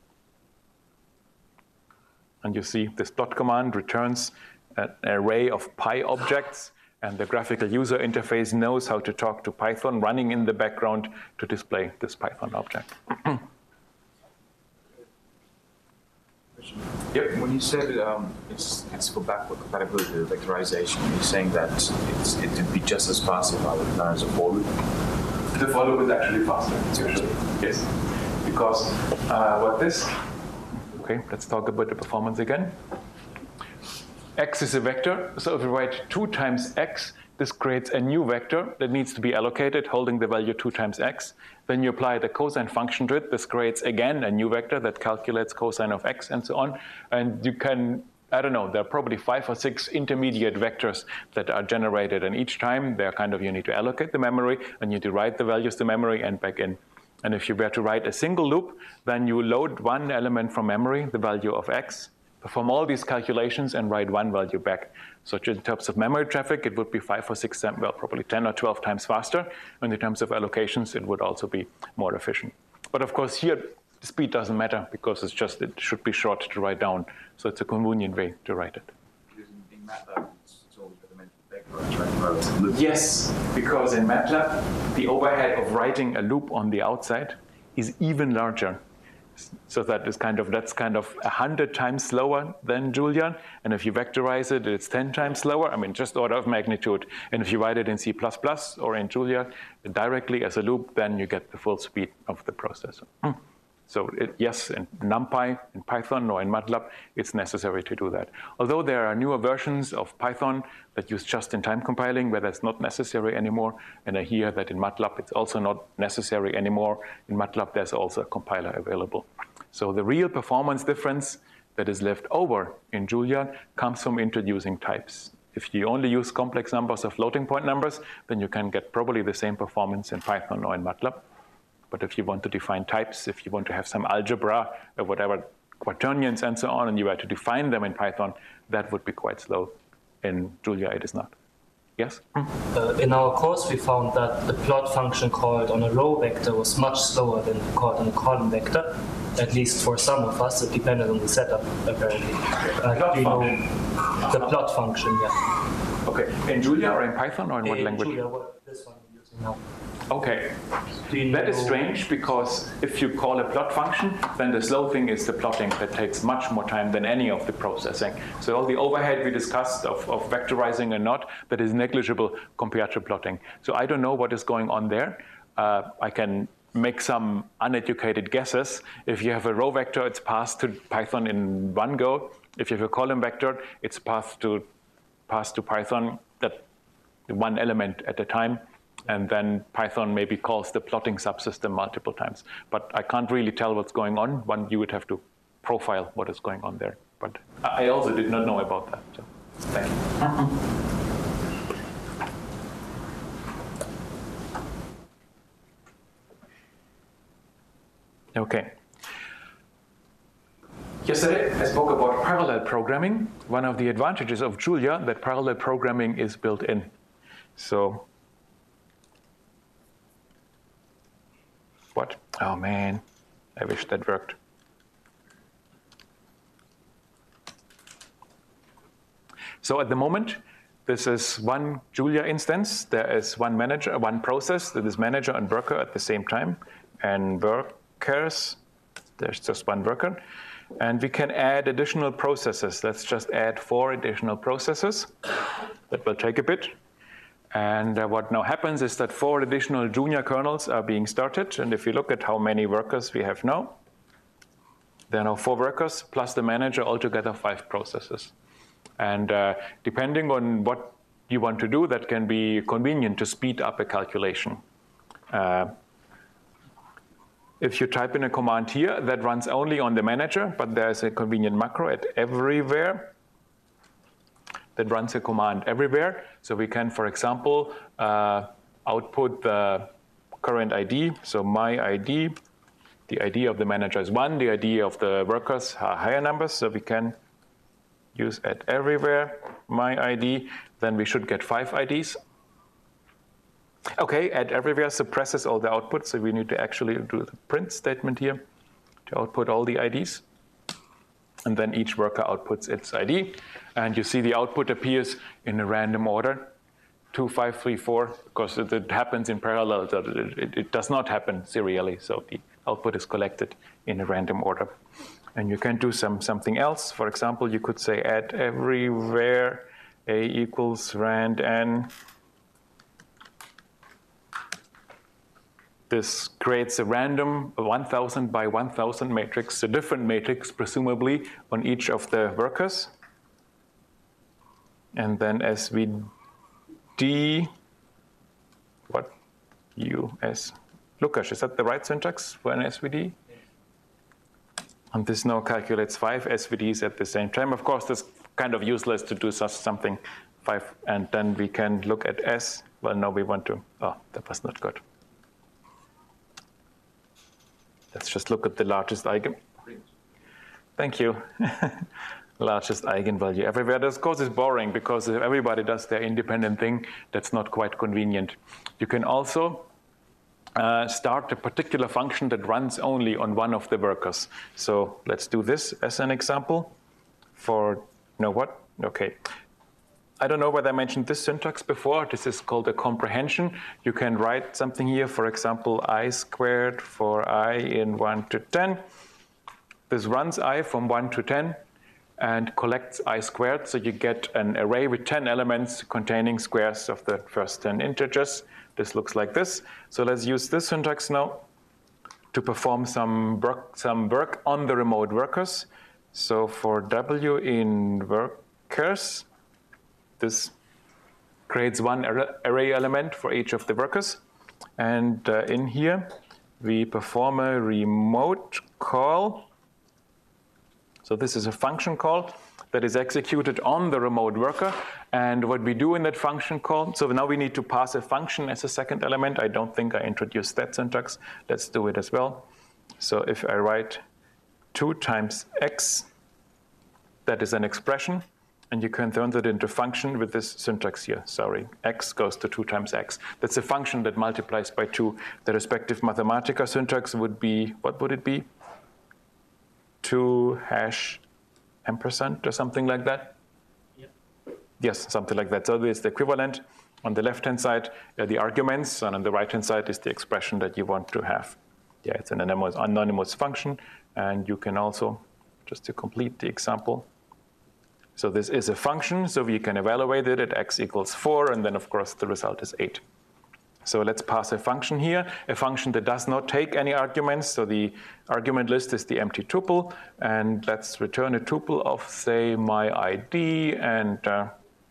And you see this plot command returns an array of pi objects. And the graphical user interface knows how to talk to Python running in the background to display this Python object. Yep. When you said um, it's, it's for backward compatibility, the vectorization, you're saying that it's, it would be just as fast if I would learn as a for loop? The for loop is actually faster, usually. Yes. Because uh, what this, okay, let's talk about the performance again. X is a vector, so if we write two times x, this creates a new vector that needs to be allocated, holding the value two times x. Then you apply the cosine function to it. This creates, again, a new vector that calculates cosine of x and so on. And you can, I don't know, there are probably five or six intermediate vectors that are generated. And each time, they're kind of, you need to allocate the memory, and you need to write the values to memory and back in. And if you were to write a single loop, then you load one element from memory, the value of x, perform all these calculations, and write one value back. So in terms of memory traffic, it would be five or six, well, probably ten or twelve times faster. And in terms of allocations, it would also be more efficient. But of course, here, the speed doesn't matter because it's just, it should be short to write down. So it's a convenient way to write it. In MATLAB, it's always recommended vector. Yes, because in MATLAB, the overhead of writing a loop on the outside is even larger. So that is kind of, that's kind of a hundred times slower than Julia. And if you vectorize it, it's ten times slower. I mean, just order of magnitude. And if you write it in C plus plus or in Julia directly as a loop, then you get the full speed of the processor. So it, yes, in NumPy, in Python, or in MATLAB, it's necessary to do that. Although there are newer versions of Python that use just-in-time compiling, where that's not necessary anymore. And I hear that in MATLAB, it's also not necessary anymore. In MATLAB, there's also a compiler available. So the real performance difference that is left over in Julia comes from introducing types. If you only use complex numbers or floating point numbers, then you can get probably the same performance in Python or in MATLAB. But if you want to define types, if you want to have some algebra or whatever, quaternions and so on, and you were to define them in Python, that would be quite slow. In Julia, it is not. Yes? Uh, in our course, we found that the plot function called on a row vector was much slower than called on a column vector, at least for some of us. It depended on the setup, apparently. Uh, do you know the plot function, yeah. Okay. In Julia or in Python or in what in language? Julia, what, this one I'm using now. Okay. Do That is know- strange because if you call a plot function, then the slow thing is the plotting that takes much more time than any of the processing. So all the overhead we discussed of, of vectorizing and not, that is negligible compared to plotting. So I don't know what is going on there. Uh, I can make some uneducated guesses. If you have a row vector, it's passed to Python in one go. If you have a column vector, it's passed to, passed to Python that one element at a time. And then Python maybe calls the plotting subsystem multiple times. But I can't really tell what's going on. One, you would have to profile what is going on there. But I also did not know about that. So thank you. Okay. Yesterday, I spoke about parallel programming. One of the advantages of Julia, that parallel programming is built in. So, what? Oh man, I wish that worked. So at the moment, this is one Julia instance. There is one manager, one process that is manager and worker at the same time, and workers. There's just one worker. And we can add additional processes. Let's just add four additional processes. That will take a bit. And uh, what now happens is that four additional Julia kernels are being started. And if you look at how many workers we have now, there are now four workers plus the manager, altogether five processes. And uh, depending on what you want to do, that can be convenient to speed up a calculation. Uh, If you type in a command here, that runs only on the manager, but there's a convenient macro at everywhere that runs a command everywhere. So we can, for example, uh, output the current I D. So my I D, the I D of the manager is one, the I D of the workers are higher numbers. So we can use at everywhere my I D. Then we should get five I Ds. Okay, add everywhere suppresses all the output, so we need to actually do the print statement here to output all the I Ds. And then each worker outputs its I D. And you see the output appears in a random order, two, five, three, four, because it, it happens in parallel. So it, it, it does not happen serially, so the output is collected in a random order. And you can do some something else. For example, you could say add everywhere A equals rand n. This creates a random one thousand by one thousand matrix, a different matrix, presumably, on each of the workers. And then S V D, what? U S. Lukas, is that the right syntax for an S V D? And this now calculates five S V Ds at the same time. Of course, it's kind of useless to do such something, five, and then we can look at S. Well, no, we want to, oh, that was not good. Let's just look at the largest eigen. Thank you. Largest eigenvalue everywhere. This, of course, is boring because if everybody does their independent thing, that's not quite convenient. You can also uh, start a particular function that runs only on one of the workers. So let's do this as an example for, you know what? Okay. I don't know whether I mentioned this syntax before. This is called a comprehension. You can write something here, for example, I squared for I in one to ten. This runs I from one to ten and collects I squared. So you get an array with ten elements containing squares of the first ten integers. This looks like this. So let's use this syntax now to perform some work, some work on the remote workers. So for W in workers, this creates one array element for each of the workers. And uh, in here, we perform a remote call. So this is a function call that is executed on the remote worker. And what we do in that function call, so now we need to pass a function as a second element. I don't think I introduced that syntax. Let's do it as well. So if I write two times x, that is an expression. And you can turn that into function with this syntax here. Sorry, x goes to two times x. That's a function that multiplies by two. The respective Mathematica syntax would be, what would it be? two hash ampersand or something like that? Yep. Yes, something like that. So this is the equivalent. On the left-hand side are the arguments, and on the right-hand side is the expression that you want to have. Yeah, it's an anonymous, anonymous function. And you can also, just to complete the example, so this is a function, so we can evaluate it at x equals four, and then, of course, the result is eight. So let's pass a function here, a function that does not take any arguments. So the argument list is the empty tuple, and let's return a tuple of, say, my I D and uh,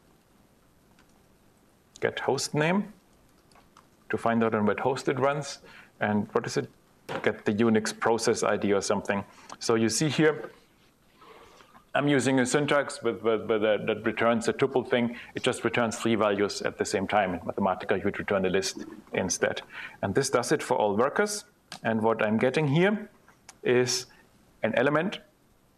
get host name to find out on what host it runs. And what is it? Get the Unix process I D or something. So you see here, I'm using a syntax with, with, with a, that returns a tuple thing. It just returns three values at the same time. In Mathematica, you would return a list instead. And this does it for all workers. And what I'm getting here is an element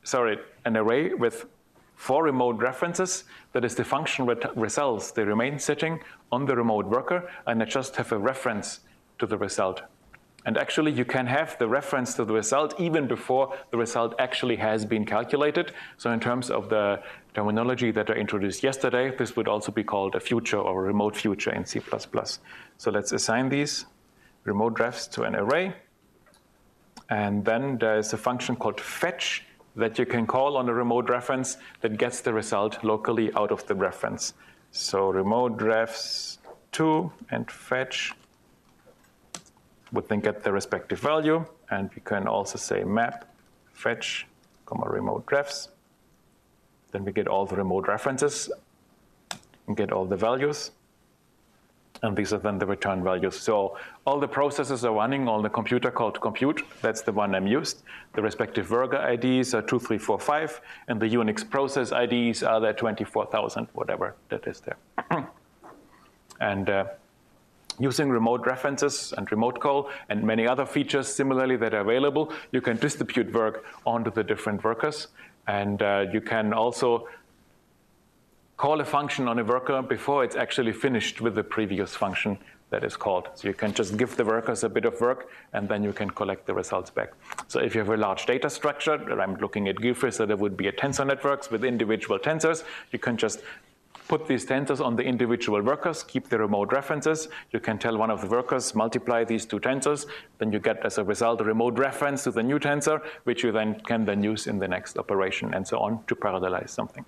sorry, an array with four remote references. That is the function results. They remain sitting on the remote worker, and I just have a reference to the result. And actually, you can have the reference to the result even before the result actually has been calculated. So in terms of the terminology that I introduced yesterday, this would also be called a future or a remote future in C plus plus. So let's assign these remote refs to an array. And then there's a function called fetch that you can call on a remote reference that gets the result locally out of the reference. So remote refs two and fetch would then get the respective value. And we can also say map fetch, comma remote refs. Then we get all the remote references and get all the values. And these are then the return values. So all the processes are running on the computer called compute. That's the one I'm used. The respective worker I Ds are two, three, four, five. And the Unix process I Ds are the twenty-four thousand, whatever that is there. And uh, using remote references and remote call and many other features similarly that are available, you can distribute work onto the different workers. And uh, you can also call a function on a worker before it's actually finished with the previous function that is called. So you can just give the workers a bit of work, and then you can collect the results back. So if you have a large data structure, and I'm looking at Guilford, so there would be a tensor networks with individual tensors. You can just put these tensors on the individual workers, keep the remote references. You can tell one of the workers, multiply these two tensors. Then you get, as a result, a remote reference to the new tensor, which you then can then use in the next operation, and so on, to parallelize something.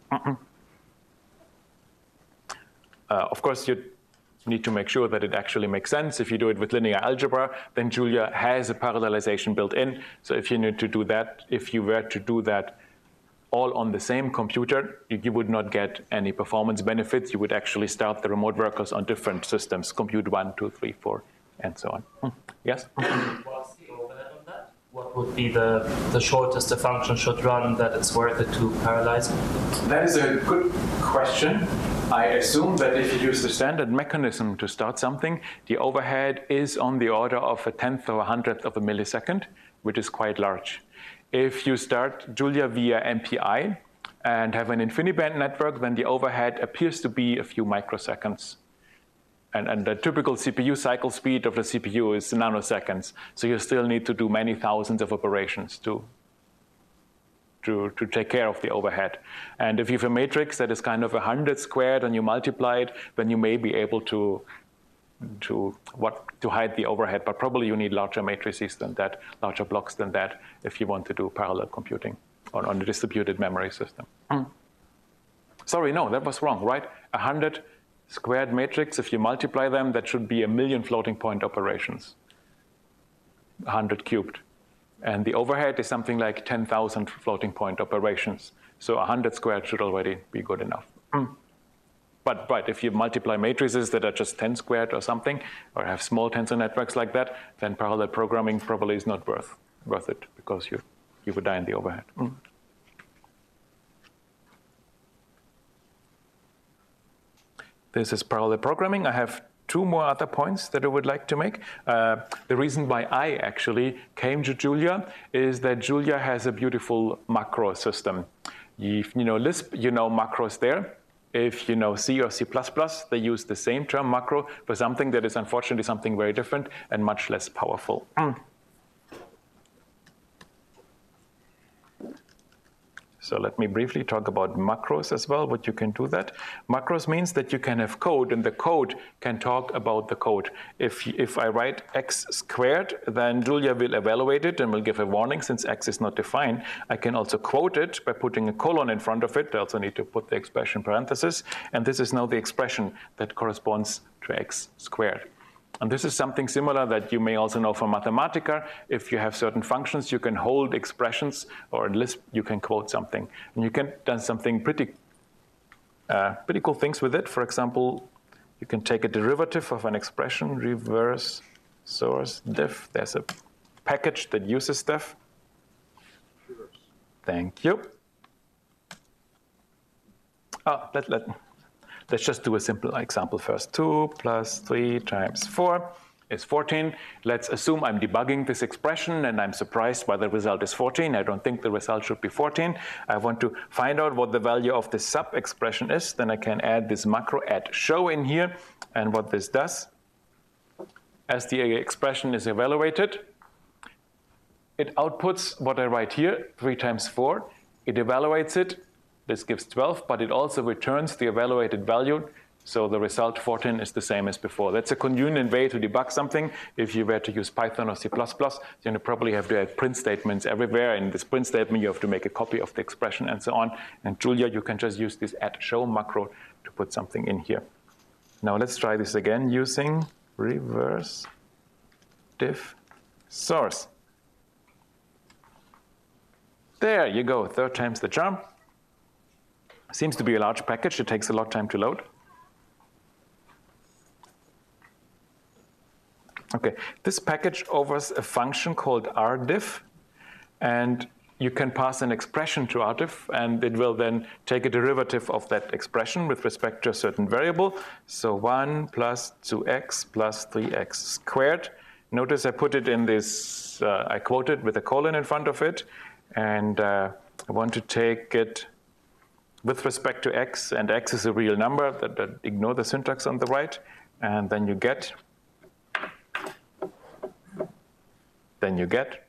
Uh, of course, you need to make sure that it actually makes sense. If you do it with linear algebra, then Julia has a parallelization built in. So if you need to do that, if you were to do that all on the same computer, you, you would not get any performance benefits. You would actually start the remote workers on different systems, compute one, two, three, four, and so on. Hmm. Yes? What's the overhead on that? What would be the, the shortest the function should run that it's worth it to parallelize? That is a good question. I assume that if you use the standard mechanism to start something, the overhead is on the order of a tenth or a hundredth of a millisecond, which is quite large. If you start Julia via M P I and have an InfiniBand network, then the overhead appears to be a few microseconds. And, and the typical C P U cycle speed of the C P U is nanoseconds. So you still need to do many thousands of operations to To, to take care of the overhead. And if you have a matrix that is kind of one hundred squared and you multiply it, then you may be able to, to, what, to hide the overhead. But probably you need larger matrices than that, larger blocks than that, if you want to do parallel computing on, on a distributed memory system. Mm. Sorry, no, that was wrong, right? one hundred squared matrix, if you multiply them, that should be a million floating point operations, one hundred cubed. And the overhead is something like ten thousand floating point operations. So one hundred squared should already be good enough. Mm. But, but if you multiply matrices that are just ten squared or something, or have small tensor networks like that, then parallel programming probably is not worth, worth it, because you, you would die in the overhead. Mm. This is parallel programming. I have two more other points that I would like to make. Uh, the reason why I actually came to Julia is that Julia has a beautiful macro system. If you know Lisp, you know macros there. If you know C or C plus plus, they use the same term macro for something that is unfortunately something very different and much less powerful. Mm. So let me briefly talk about macros as well, what you can do that. Macros means that you can have code, and the code can talk about the code. If, if I write x squared, then Julia will evaluate it and will give a warning since x is not defined. I can also quote it by putting a colon in front of it. I also need to put the expression parenthesis. And this is now the expression that corresponds to x squared. And this is something similar that you may also know from Mathematica. If you have certain functions, you can hold expressions, or in Lisp, you can quote something. And you can do something pretty, uh, pretty cool things with it. For example, you can take a derivative of an expression, reverse source diff. There's a package that uses diff. Thank you. Oh, let, let, let's just do a simple example first. two plus three times four. is fourteen. Let's assume I'm debugging this expression and I'm surprised why the result is fourteen. I don't think the result should be fourteen. I want to find out what the value of this sub-expression is. Then I can add this macro add show in here. And what this does, as the expression is evaluated, it outputs what I write here, three times four. It evaluates it. This gives twelve, but it also returns the evaluated value. So the result fourteen is the same as before. That's a convenient way to debug something. If you were to use Python or C plus plus, then you probably have to add print statements everywhere. In this print statement, you have to make a copy of the expression and so on. And Julia, you can just use this add show macro to put something in here. Now let's try this again using reverse diff source. There you go, third time's the charm. Seems to be a large package. It takes a lot of time to load. Okay, this package offers a function called rdiff, and you can pass an expression to rdiff, and it will then take a derivative of that expression with respect to a certain variable. So one plus two x plus three x squared. Notice I put it in this, uh, I quoted with a colon in front of it, and uh, I want to take it with respect to x, and x is a real number. That, that ignore the syntax on the right, and then you get Then you get,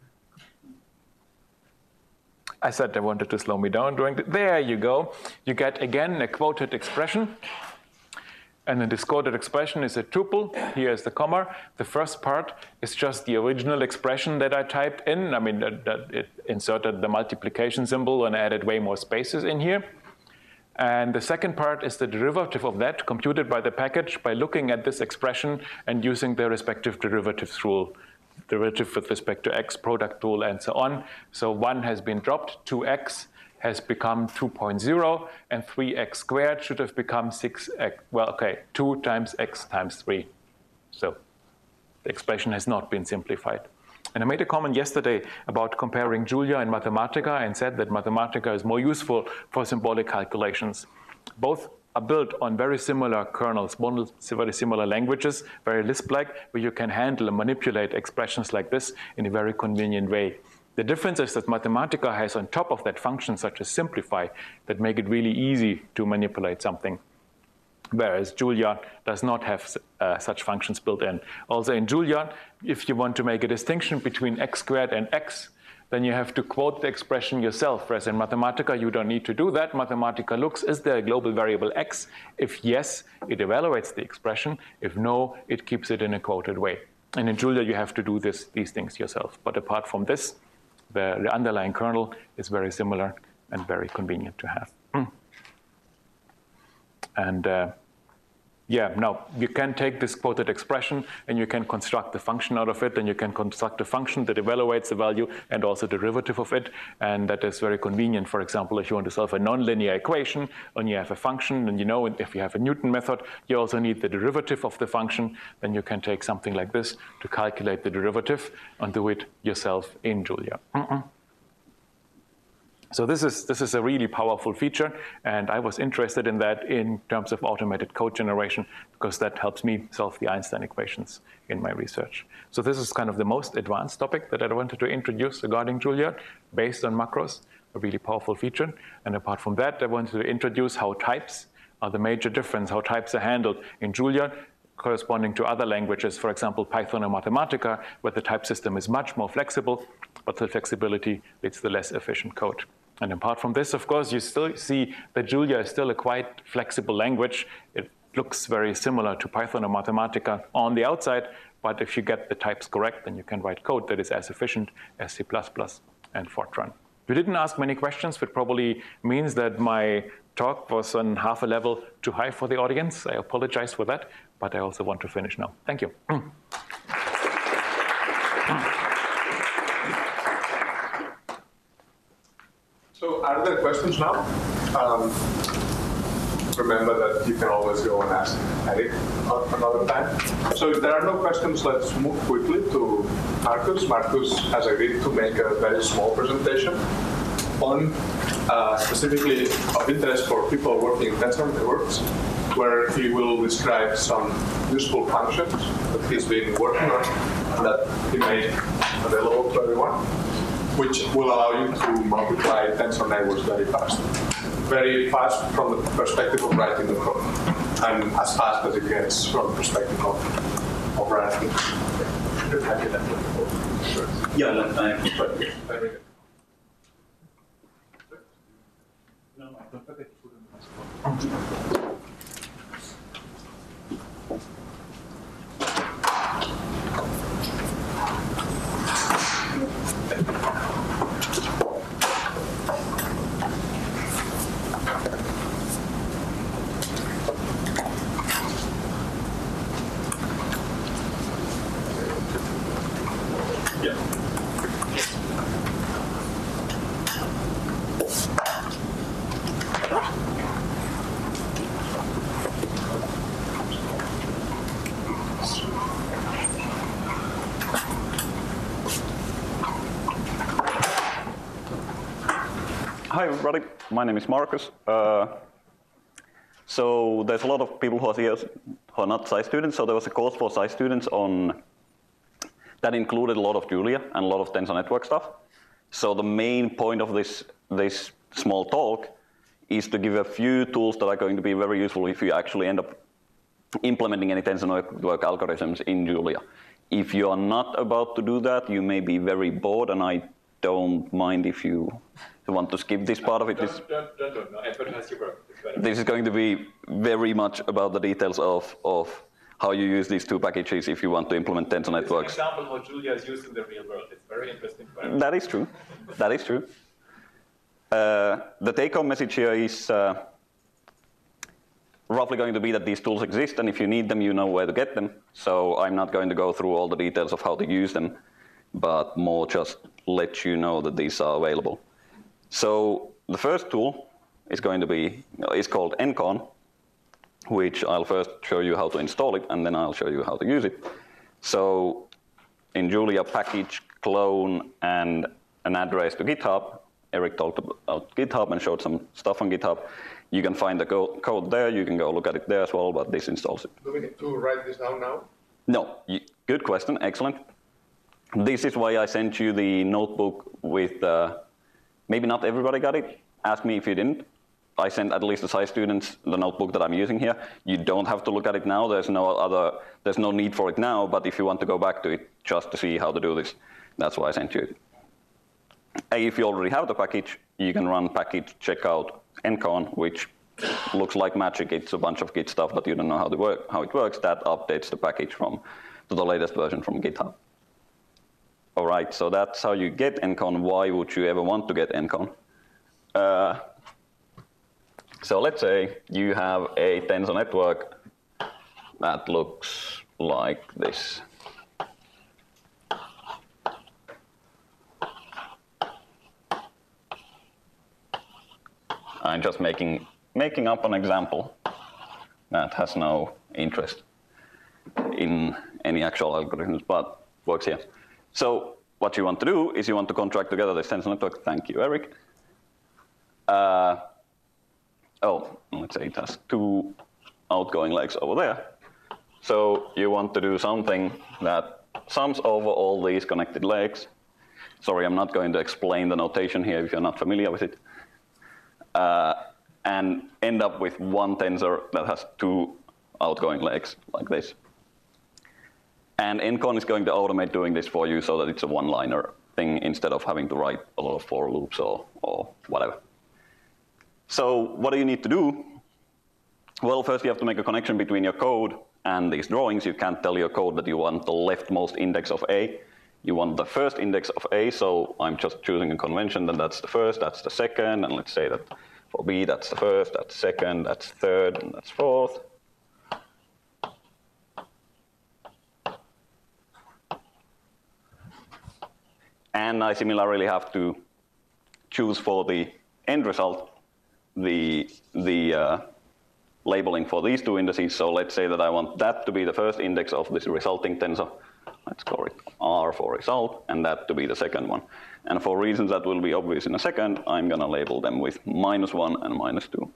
I said I wanted to slow me down doing that. There you go. You get, again, a quoted expression. And then this quoted expression is a tuple. Here is the comma. The first part is just the original expression that I typed in. I mean, that, that it inserted the multiplication symbol and added way more spaces in here. And the second part is the derivative of that, computed by the package by looking at this expression and using the respective derivatives rule. Derivative with respect to x, product rule, and so on. So one has been dropped, two x has become two point zero, and three x squared should have become six x, well, okay, two times x times three. So the expression has not been simplified. And I made a comment yesterday about comparing Julia and Mathematica and said that Mathematica is more useful for symbolic calculations. Both are built on very similar kernels, very similar languages, very Lisp-like, where you can handle and manipulate expressions like this in a very convenient way. The difference is that Mathematica has on top of that functions such as simplify that make it really easy to manipulate something, whereas Julia does not have uh, such functions built in. Also in Julia, if you want to make a distinction between x squared and x, then you have to quote the expression yourself, whereas in Mathematica, you don't need to do that. Mathematica looks, is there a global variable x? If yes, it evaluates the expression. If no, it keeps it in a quoted way. And in Julia, you have to do this, these things yourself. But apart from this, the, the underlying kernel is very similar and very convenient to have. Mm. And uh, yeah, now you can take this quoted expression and you can construct the function out of it, and you can construct a function that evaluates the value and also derivative of it. And that is very convenient. For example, if you want to solve a nonlinear equation and you have a function, and you know if you have a Newton method, you also need the derivative of the function, then you can take something like this to calculate the derivative and do it yourself in Julia. Mm-mm. So this is, this is a really powerful feature, and I was interested in that in terms of automated code generation because that helps me solve the Einstein equations in my research. So this is kind of the most advanced topic that I wanted to introduce regarding Julia, based on macros, a really powerful feature. And apart from that, I wanted to introduce how types are the major difference, how types are handled in Julia corresponding to other languages, for example, Python or Mathematica, where the type system is much more flexible, but the flexibility leads to less efficient code. And apart from this, of course, you still see that Julia is still a quite flexible language. It looks very similar to Python or Mathematica on the outside, but if you get the types correct, then you can write code that is as efficient as C plus plus and Fortran. You didn't ask many questions, which probably means that my talk was on half a level too high for the audience. I apologize for that, but I also want to finish now. Thank you. So are there questions now? Um, remember that you can always go and ask Eric another time. So if there are no questions, let's move quickly to Marcus. Marcus has agreed to make a very small presentation on uh, specifically of interest for people working in tensor networks, where he will describe some useful functions that he's been working on that he made available to everyone, which will allow you to multiply tensor networks very fast. Very fast from the perspective of writing the code, and as fast as it gets from the perspective of, of writing. Sure. Yeah, no, I Very good. Hi everybody, my name is Markus. Uh, so there's a lot of people who are here who are not Sci students, so there was a course for Sci students on that included a lot of Julia and a lot of tensor network stuff. So the main point of this, this small talk is to give a few tools that are going to be very useful if you actually end up implementing any tensor network algorithms in Julia. If you are not about to do that, you may be very bored, and I don't mind if you want to skip this part of it. Don't, don't, don't, don't. No, Edward has your work. This is going to be very much about the details of, of how you use these two packages if you want to implement tensor networks. It's an example how Julia is used in the real world. It's very interesting. That is true. That is true. Uh, the take-home message here is uh, roughly going to be that these tools exist, and if you need them, you know where to get them. So I'm not going to go through all the details of how to use them, but more just let you know that these are available. So the first tool is going to be, is called Encon, which I'll first show you how to install it, and then I'll show you how to use it. So in Julia, package, clone, and an address to GitHub. Eric talked about GitHub and showed some stuff on GitHub. You can find the co code there. You can go look at it there as well, but this installs it. Do we need to write this down now? No. Good question. Excellent. This is why I sent you the notebook with, uh, maybe not everybody got it. Ask me if you didn't. I sent at least the Sci students the notebook that I'm using here. You don't have to look at it now. There's no other, there's no need for it now, but if you want to go back to it just to see how to do this, that's why I sent you it. If you already have the package, you can run package checkout encon, which looks like magic. It's a bunch of Git stuff, but you don't know how, to work, how it works. That updates the package from to the latest version from GitHub. All right, so that's how you get encon. Why would you ever want to get encon? Uh, so let's say you have a tensor network that looks like this. I'm just making, making up an example that has no interest in any actual algorithms, but works here. So what you want to do is you want to contract together this tensor network. Thank you, Eric. Uh, oh, let's say it has two outgoing legs over there. So you want to do something that sums over all these connected legs. Sorry, I'm not going to explain the notation here if you're not familiar with it. Uh, and end up with one tensor that has two outgoing legs, like this. And Encon is going to automate doing this for you so that it's a one-liner thing instead of having to write a lot of for loops or, or whatever. So what do you need to do? Well, first you have to make a connection between your code and these drawings. You can't tell your code that you want the leftmost index of A. You want the first index of A, so I'm just choosing a convention, then that's the first, that's the second, and let's say that for B, that's the first, that's second, that's third, and that's fourth. And I similarly have to choose for the end result the, the uh, labeling for these two indices. So let's say that I want that to be the first index of this resulting tensor. let's call it R for result, and that to be the second one. And for reasons that will be obvious in a second, I'm going to label them with minus one and minus two.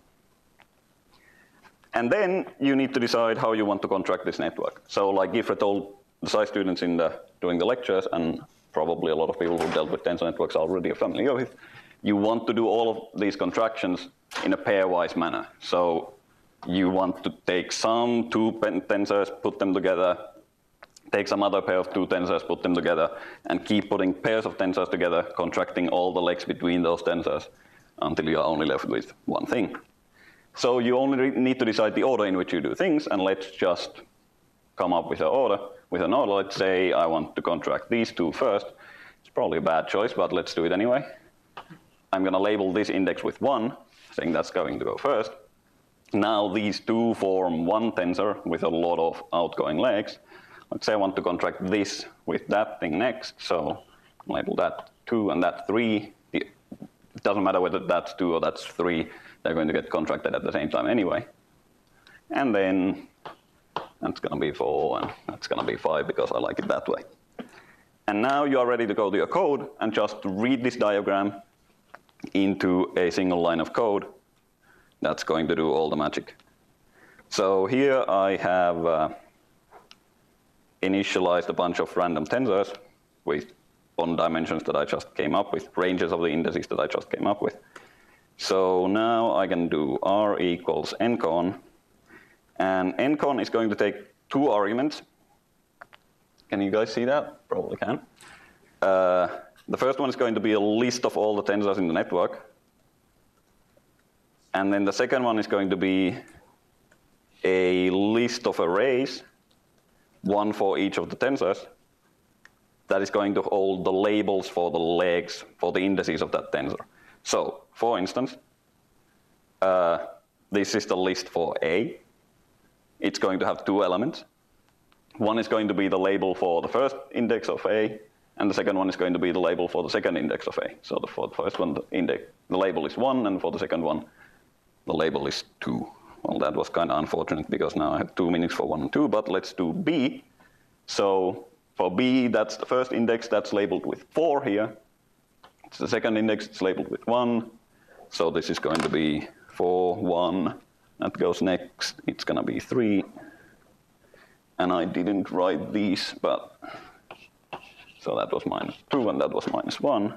And then you need to decide how you want to contract this network. So like Gifre told the Sci students in the, during the lectures, and probably a lot of people who dealt with tensor networks already are familiar with, you want to do all of these contractions in a pairwise manner. So you want to take some two tensors, put them together, take some other pair of two tensors, put them together, and keep putting pairs of tensors together, contracting all the legs between those tensors until you are only left with one thing. So you only need to decide the order in which you do things, and let's just come up with an order. With an order, let's say I want to contract these two first. It's probably a bad choice, but let's do it anyway. I'm going to label this index with one, saying that's going to go first. Now these two form one tensor with a lot of outgoing legs. Let's say I want to contract this with that thing next, so label that two and that three. It doesn't matter whether that's two or that's three, they're going to get contracted at the same time anyway. And then that's going to be four, and that's going to be five because I like it that way. And now you are ready to go to your code and just read this diagram into a single line of code that's going to do all the magic. So here I have uh, initialized a bunch of random tensors with on dimensions that I just came up with, ranges of the indices that I just came up with. So now I can do R equals ncon, and ncon is going to take two arguments. Can you guys see that? Probably can. Uh, the first one is going to be a list of all the tensors in the network. And then the second one is going to be a list of arrays, one for each of the tensors, that is going to hold the labels for the legs, for the indices of that tensor. So, for instance, uh, this is the list for A. It's going to have two elements. One is going to be the label for the first index of A, and the second one is going to be the label for the second index of A. So the, for the first one, the, index, the label is one, and for the second one, the label is two. Well, that was kind of unfortunate because now I have two meanings for one and two, but let's do B. So for B, that's the first index, that's labeled with four here. It's the second index, it's labeled with one. So this is going to be four, one. That goes next, it's going to be three. And I didn't write these, but so that was minus two, and that was minus one.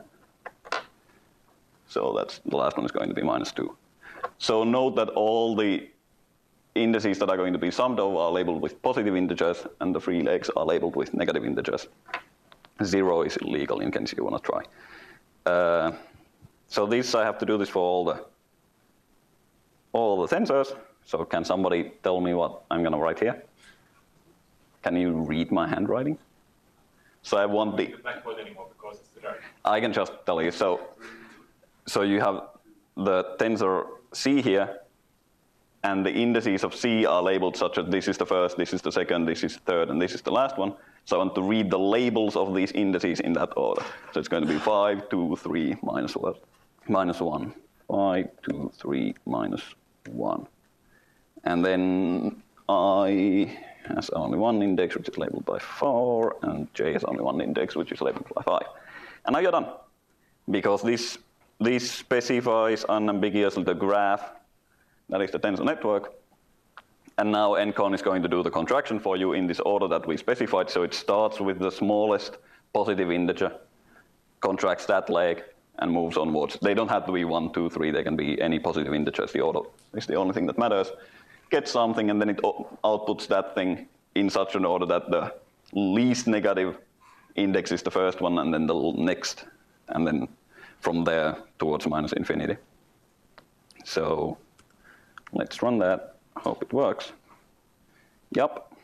So that's the last one is going to be minus two. So note that all the indices that are going to be summed over are labeled with positive integers, and the free legs are labeled with negative integers. Zero is illegal in case you want to try. Uh, so this, I have to do this for all the all the tensors. So can somebody tell me what I'm going to write here? Can you read my handwriting? So I want the. I can just tell you. So, so you have the tensor C here, and the indices of C are labeled such that this is the first, this is the second, this is the third, and this is the last one. So I want to read the labels of these indices in that order. So it's going to be five, two, three, minus one, minus one, five, two, three, minus one, and then I has only one index, which is labeled by four, and J has only one index, which is labeled by five. And now you're done, because this this specifies unambiguously the graph that is the tensor network. And now ncon is going to do the contraction for you in this order that we specified. So it starts with the smallest positive integer, contracts that leg, and moves onwards. They don't have to be one, two, three. They can be any positive integers. The order is the only thing that matters. Gets something, and then it outputs that thing in such an order that the least negative index is the first one, and then the next, and then from there towards minus infinity. So let's run that. Hope it works. Yup.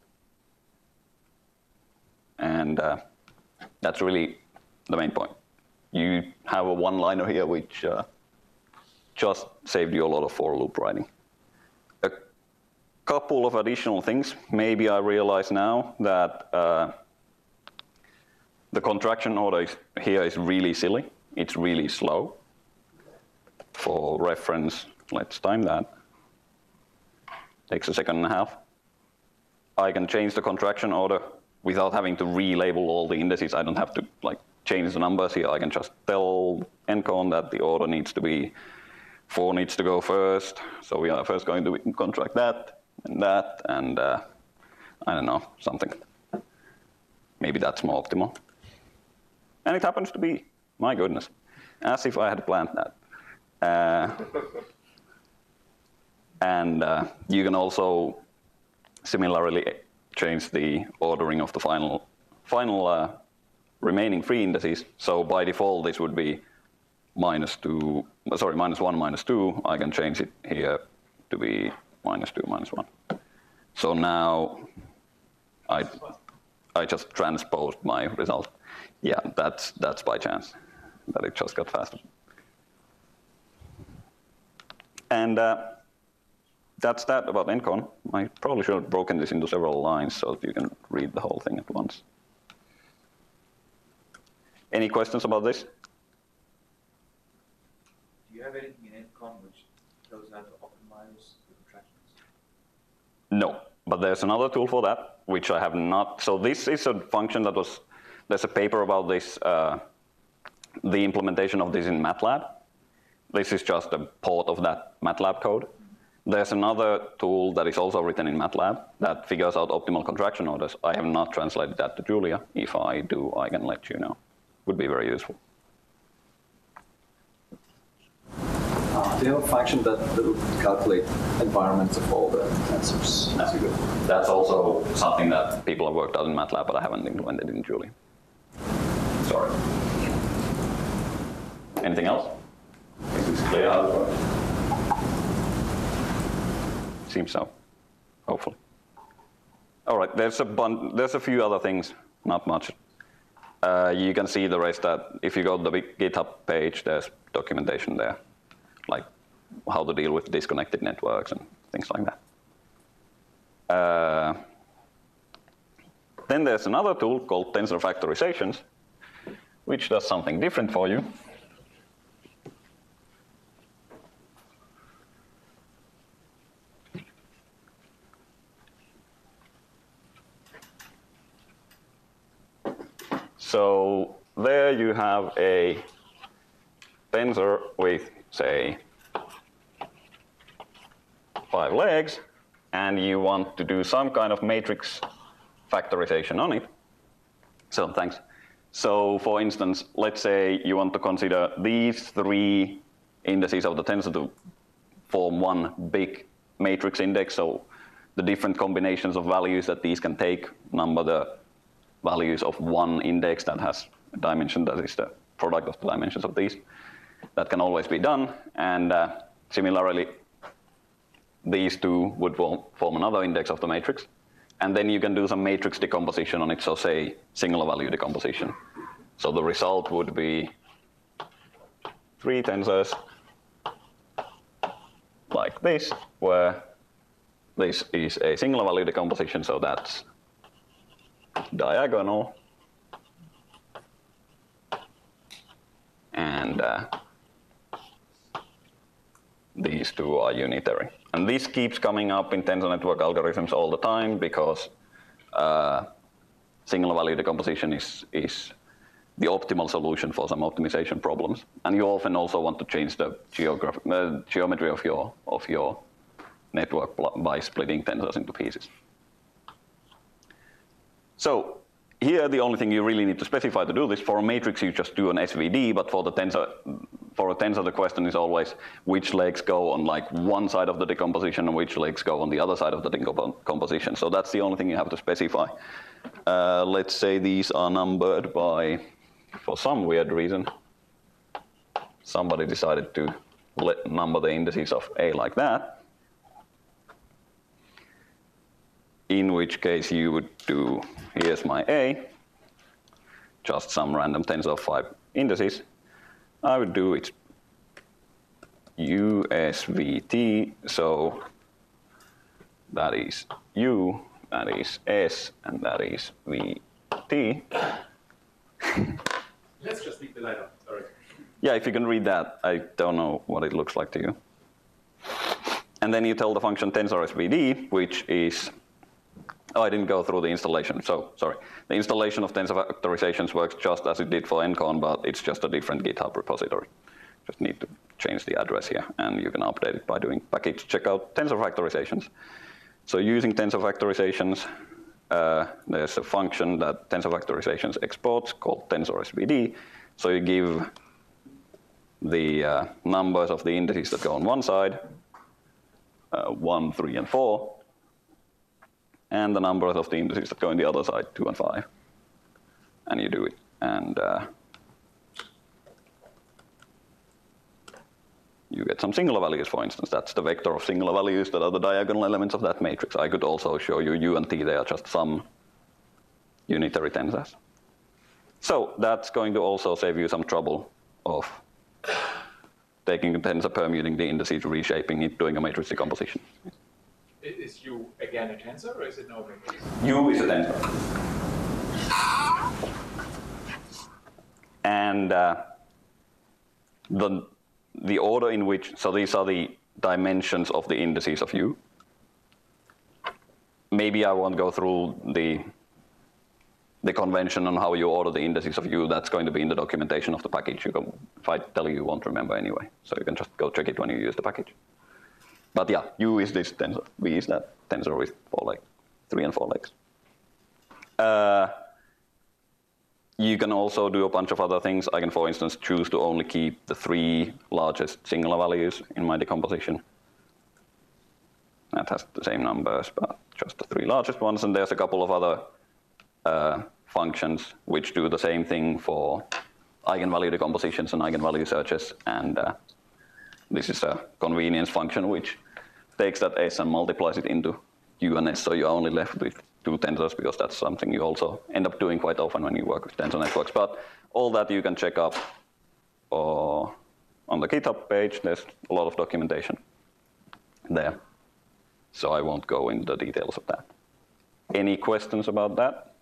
And uh, that's really the main point. You have a one-liner here which uh, just saved you a lot of for loop writing. A couple of additional things. Maybe I realize now that uh, the contraction order is, here is really silly. It's really slow. For reference, let's time that. Takes a second and a half. I can change the contraction order without having to relabel all the indices. I don't have to like change the numbers here. I can just tell Encon that the order needs to be, four needs to go first. So we are first going to contract that and that, and uh, I don't know, something. Maybe that's more optimal. And it happens to be, my goodness, as if I had planned that. Uh, and uh, you can also similarly change the ordering of the final, final uh, remaining three indices. So by default, this would be minus two, sorry, minus one, minus two. I can change it here to be minus two, minus one. So now I, I just transposed my result. Yeah, that's, that's by chance, that it just got faster. And uh, that's that about Encon. I probably should have broken this into several lines so that you can read the whole thing at once. Any questions about this? Do you have anything in Encon which shows how to optimize the contractions? No, but there's another tool for that, which I have not. So this is a function that was, there's a paper about this, uh, the implementation of this in MATLAB. This is just a port of that MATLAB code. There's another tool that is also written in MATLAB that figures out optimal contraction orders. I have not translated that to Julia. If I do, I can let you know. Would be very useful. Uh, do you have a function that, that would calculate environments of all the tensors? That's good. That's also something that people have worked out in MATLAB, but I haven't implemented in Julia. Sorry. Anything else? Is this clear how it works? Seems so, hopefully. All right, there's a bun there's a few other things, not much. Uh, you can see the rest that if you go to the big GitHub page, there's documentation there, like how to deal with disconnected networks and things like that. Uh, then there's another tool called Tensor Factorizations, which does something different for you. So there you have a tensor with, say, five legs, and you want to do some kind of matrix factorization on it. So thanks. So for instance, let's say you want to consider these three indices of the tensor to form one big matrix index. So the different combinations of values that these can take number the values of one index that has a dimension that is the product of the dimensions of these. That can always be done. And uh, similarly, these two would form another index of the matrix. And then you can do some matrix decomposition on it, so say singular value decomposition. So the result would be three tensors like this, where this is a singular value decomposition, so that's diagonal, and uh, these two are unitary. And this keeps coming up in tensor network algorithms all the time because uh, singular value decomposition is, is the optimal solution for some optimization problems. And you often also want to change the uh, geometry of your, of your network by splitting tensors into pieces. So here, the only thing you really need to specify to do this, for a matrix, you just do an S V D, but for the tensor, for a tensor, the question is always which legs go on like one side of the decomposition and which legs go on the other side of the decomposition. So that's the only thing you have to specify. Uh, let's say these are numbered by, for some weird reason, somebody decided to let number the indices of A like that. In which case you would do, here's my A, just some random tensor of five indices. I would do it U S V T, so that is U, that is S, and that is V T. Let's just leave the line up, sorry. Yeah, if you can read that, I don't know what it looks like to you. And then you tell the function tensor S V D, which is Oh, I didn't go through the installation, so sorry. The installation of tensor factorizations works just as it did for Encon, but it's just a different GitHub repository. Just need to change the address here, and you can update it by doing package checkout tensor factorizations. So using tensor factorizations, uh, there's a function that tensor factorizations exports called tensor S V D. So you give the uh, numbers of the indices that go on one side, uh, one, three, and four, and the numbers of the indices that go on the other side, two and five. And you do it. And uh, you get some singular values, for instance. That's the vector of singular values that are the diagonal elements of that matrix. I could also show you U and T. They are just some unitary tensors. So that's going to also save you some trouble of taking a tensor, permuting the indices, reshaping it, doing a matrix decomposition. Is U again a tensor, or is it no vector? U is a tensor. And uh, the, the order in which, so these are the dimensions of the indices of U. Maybe I won't go through the, the convention on how you order the indices of U. That's going to be in the documentation of the package. You can, if I tell you, you won't remember anyway. So you can just go check it when you use the package. But yeah, U is this tensor. V is that tensor with four legs, three and four legs. Uh, you can also do a bunch of other things. I can, for instance, choose to only keep the three largest singular values in my decomposition. That has the same numbers, but just the three largest ones. And there's a couple of other uh, functions which do the same thing for eigenvalue decompositions and eigenvalue searches. And uh, this is a convenience function which takes that S and multiplies it into U and S, so you're only left with two tensors, because that's something you also end up doing quite often when you work with tensor networks. But all that you can check up or on the GitHub page. There's a lot of documentation there, so I won't go into the details of that. Any questions about that?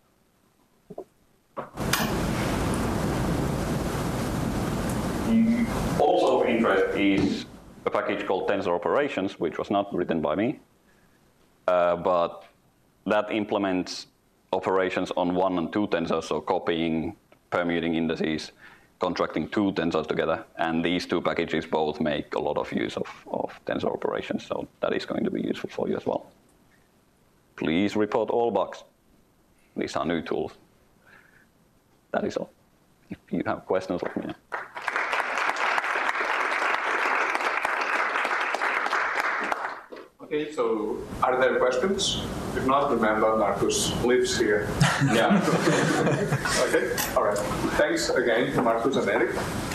Also of interest is a package called Tensor Operations, which was not written by me, uh, but that implements operations on one and two tensors, so copying, permuting indices, contracting two tensors together, and these two packages both make a lot of use of, of tensor operations, so that is going to be useful for you as well. Please report all bugs. These are new tools. That is all. If you have questions, let me know. Okay, so are there questions? If not, remember, Marcus lives here. Yeah. Okay, all right. Thanks again to Marcus and Eric.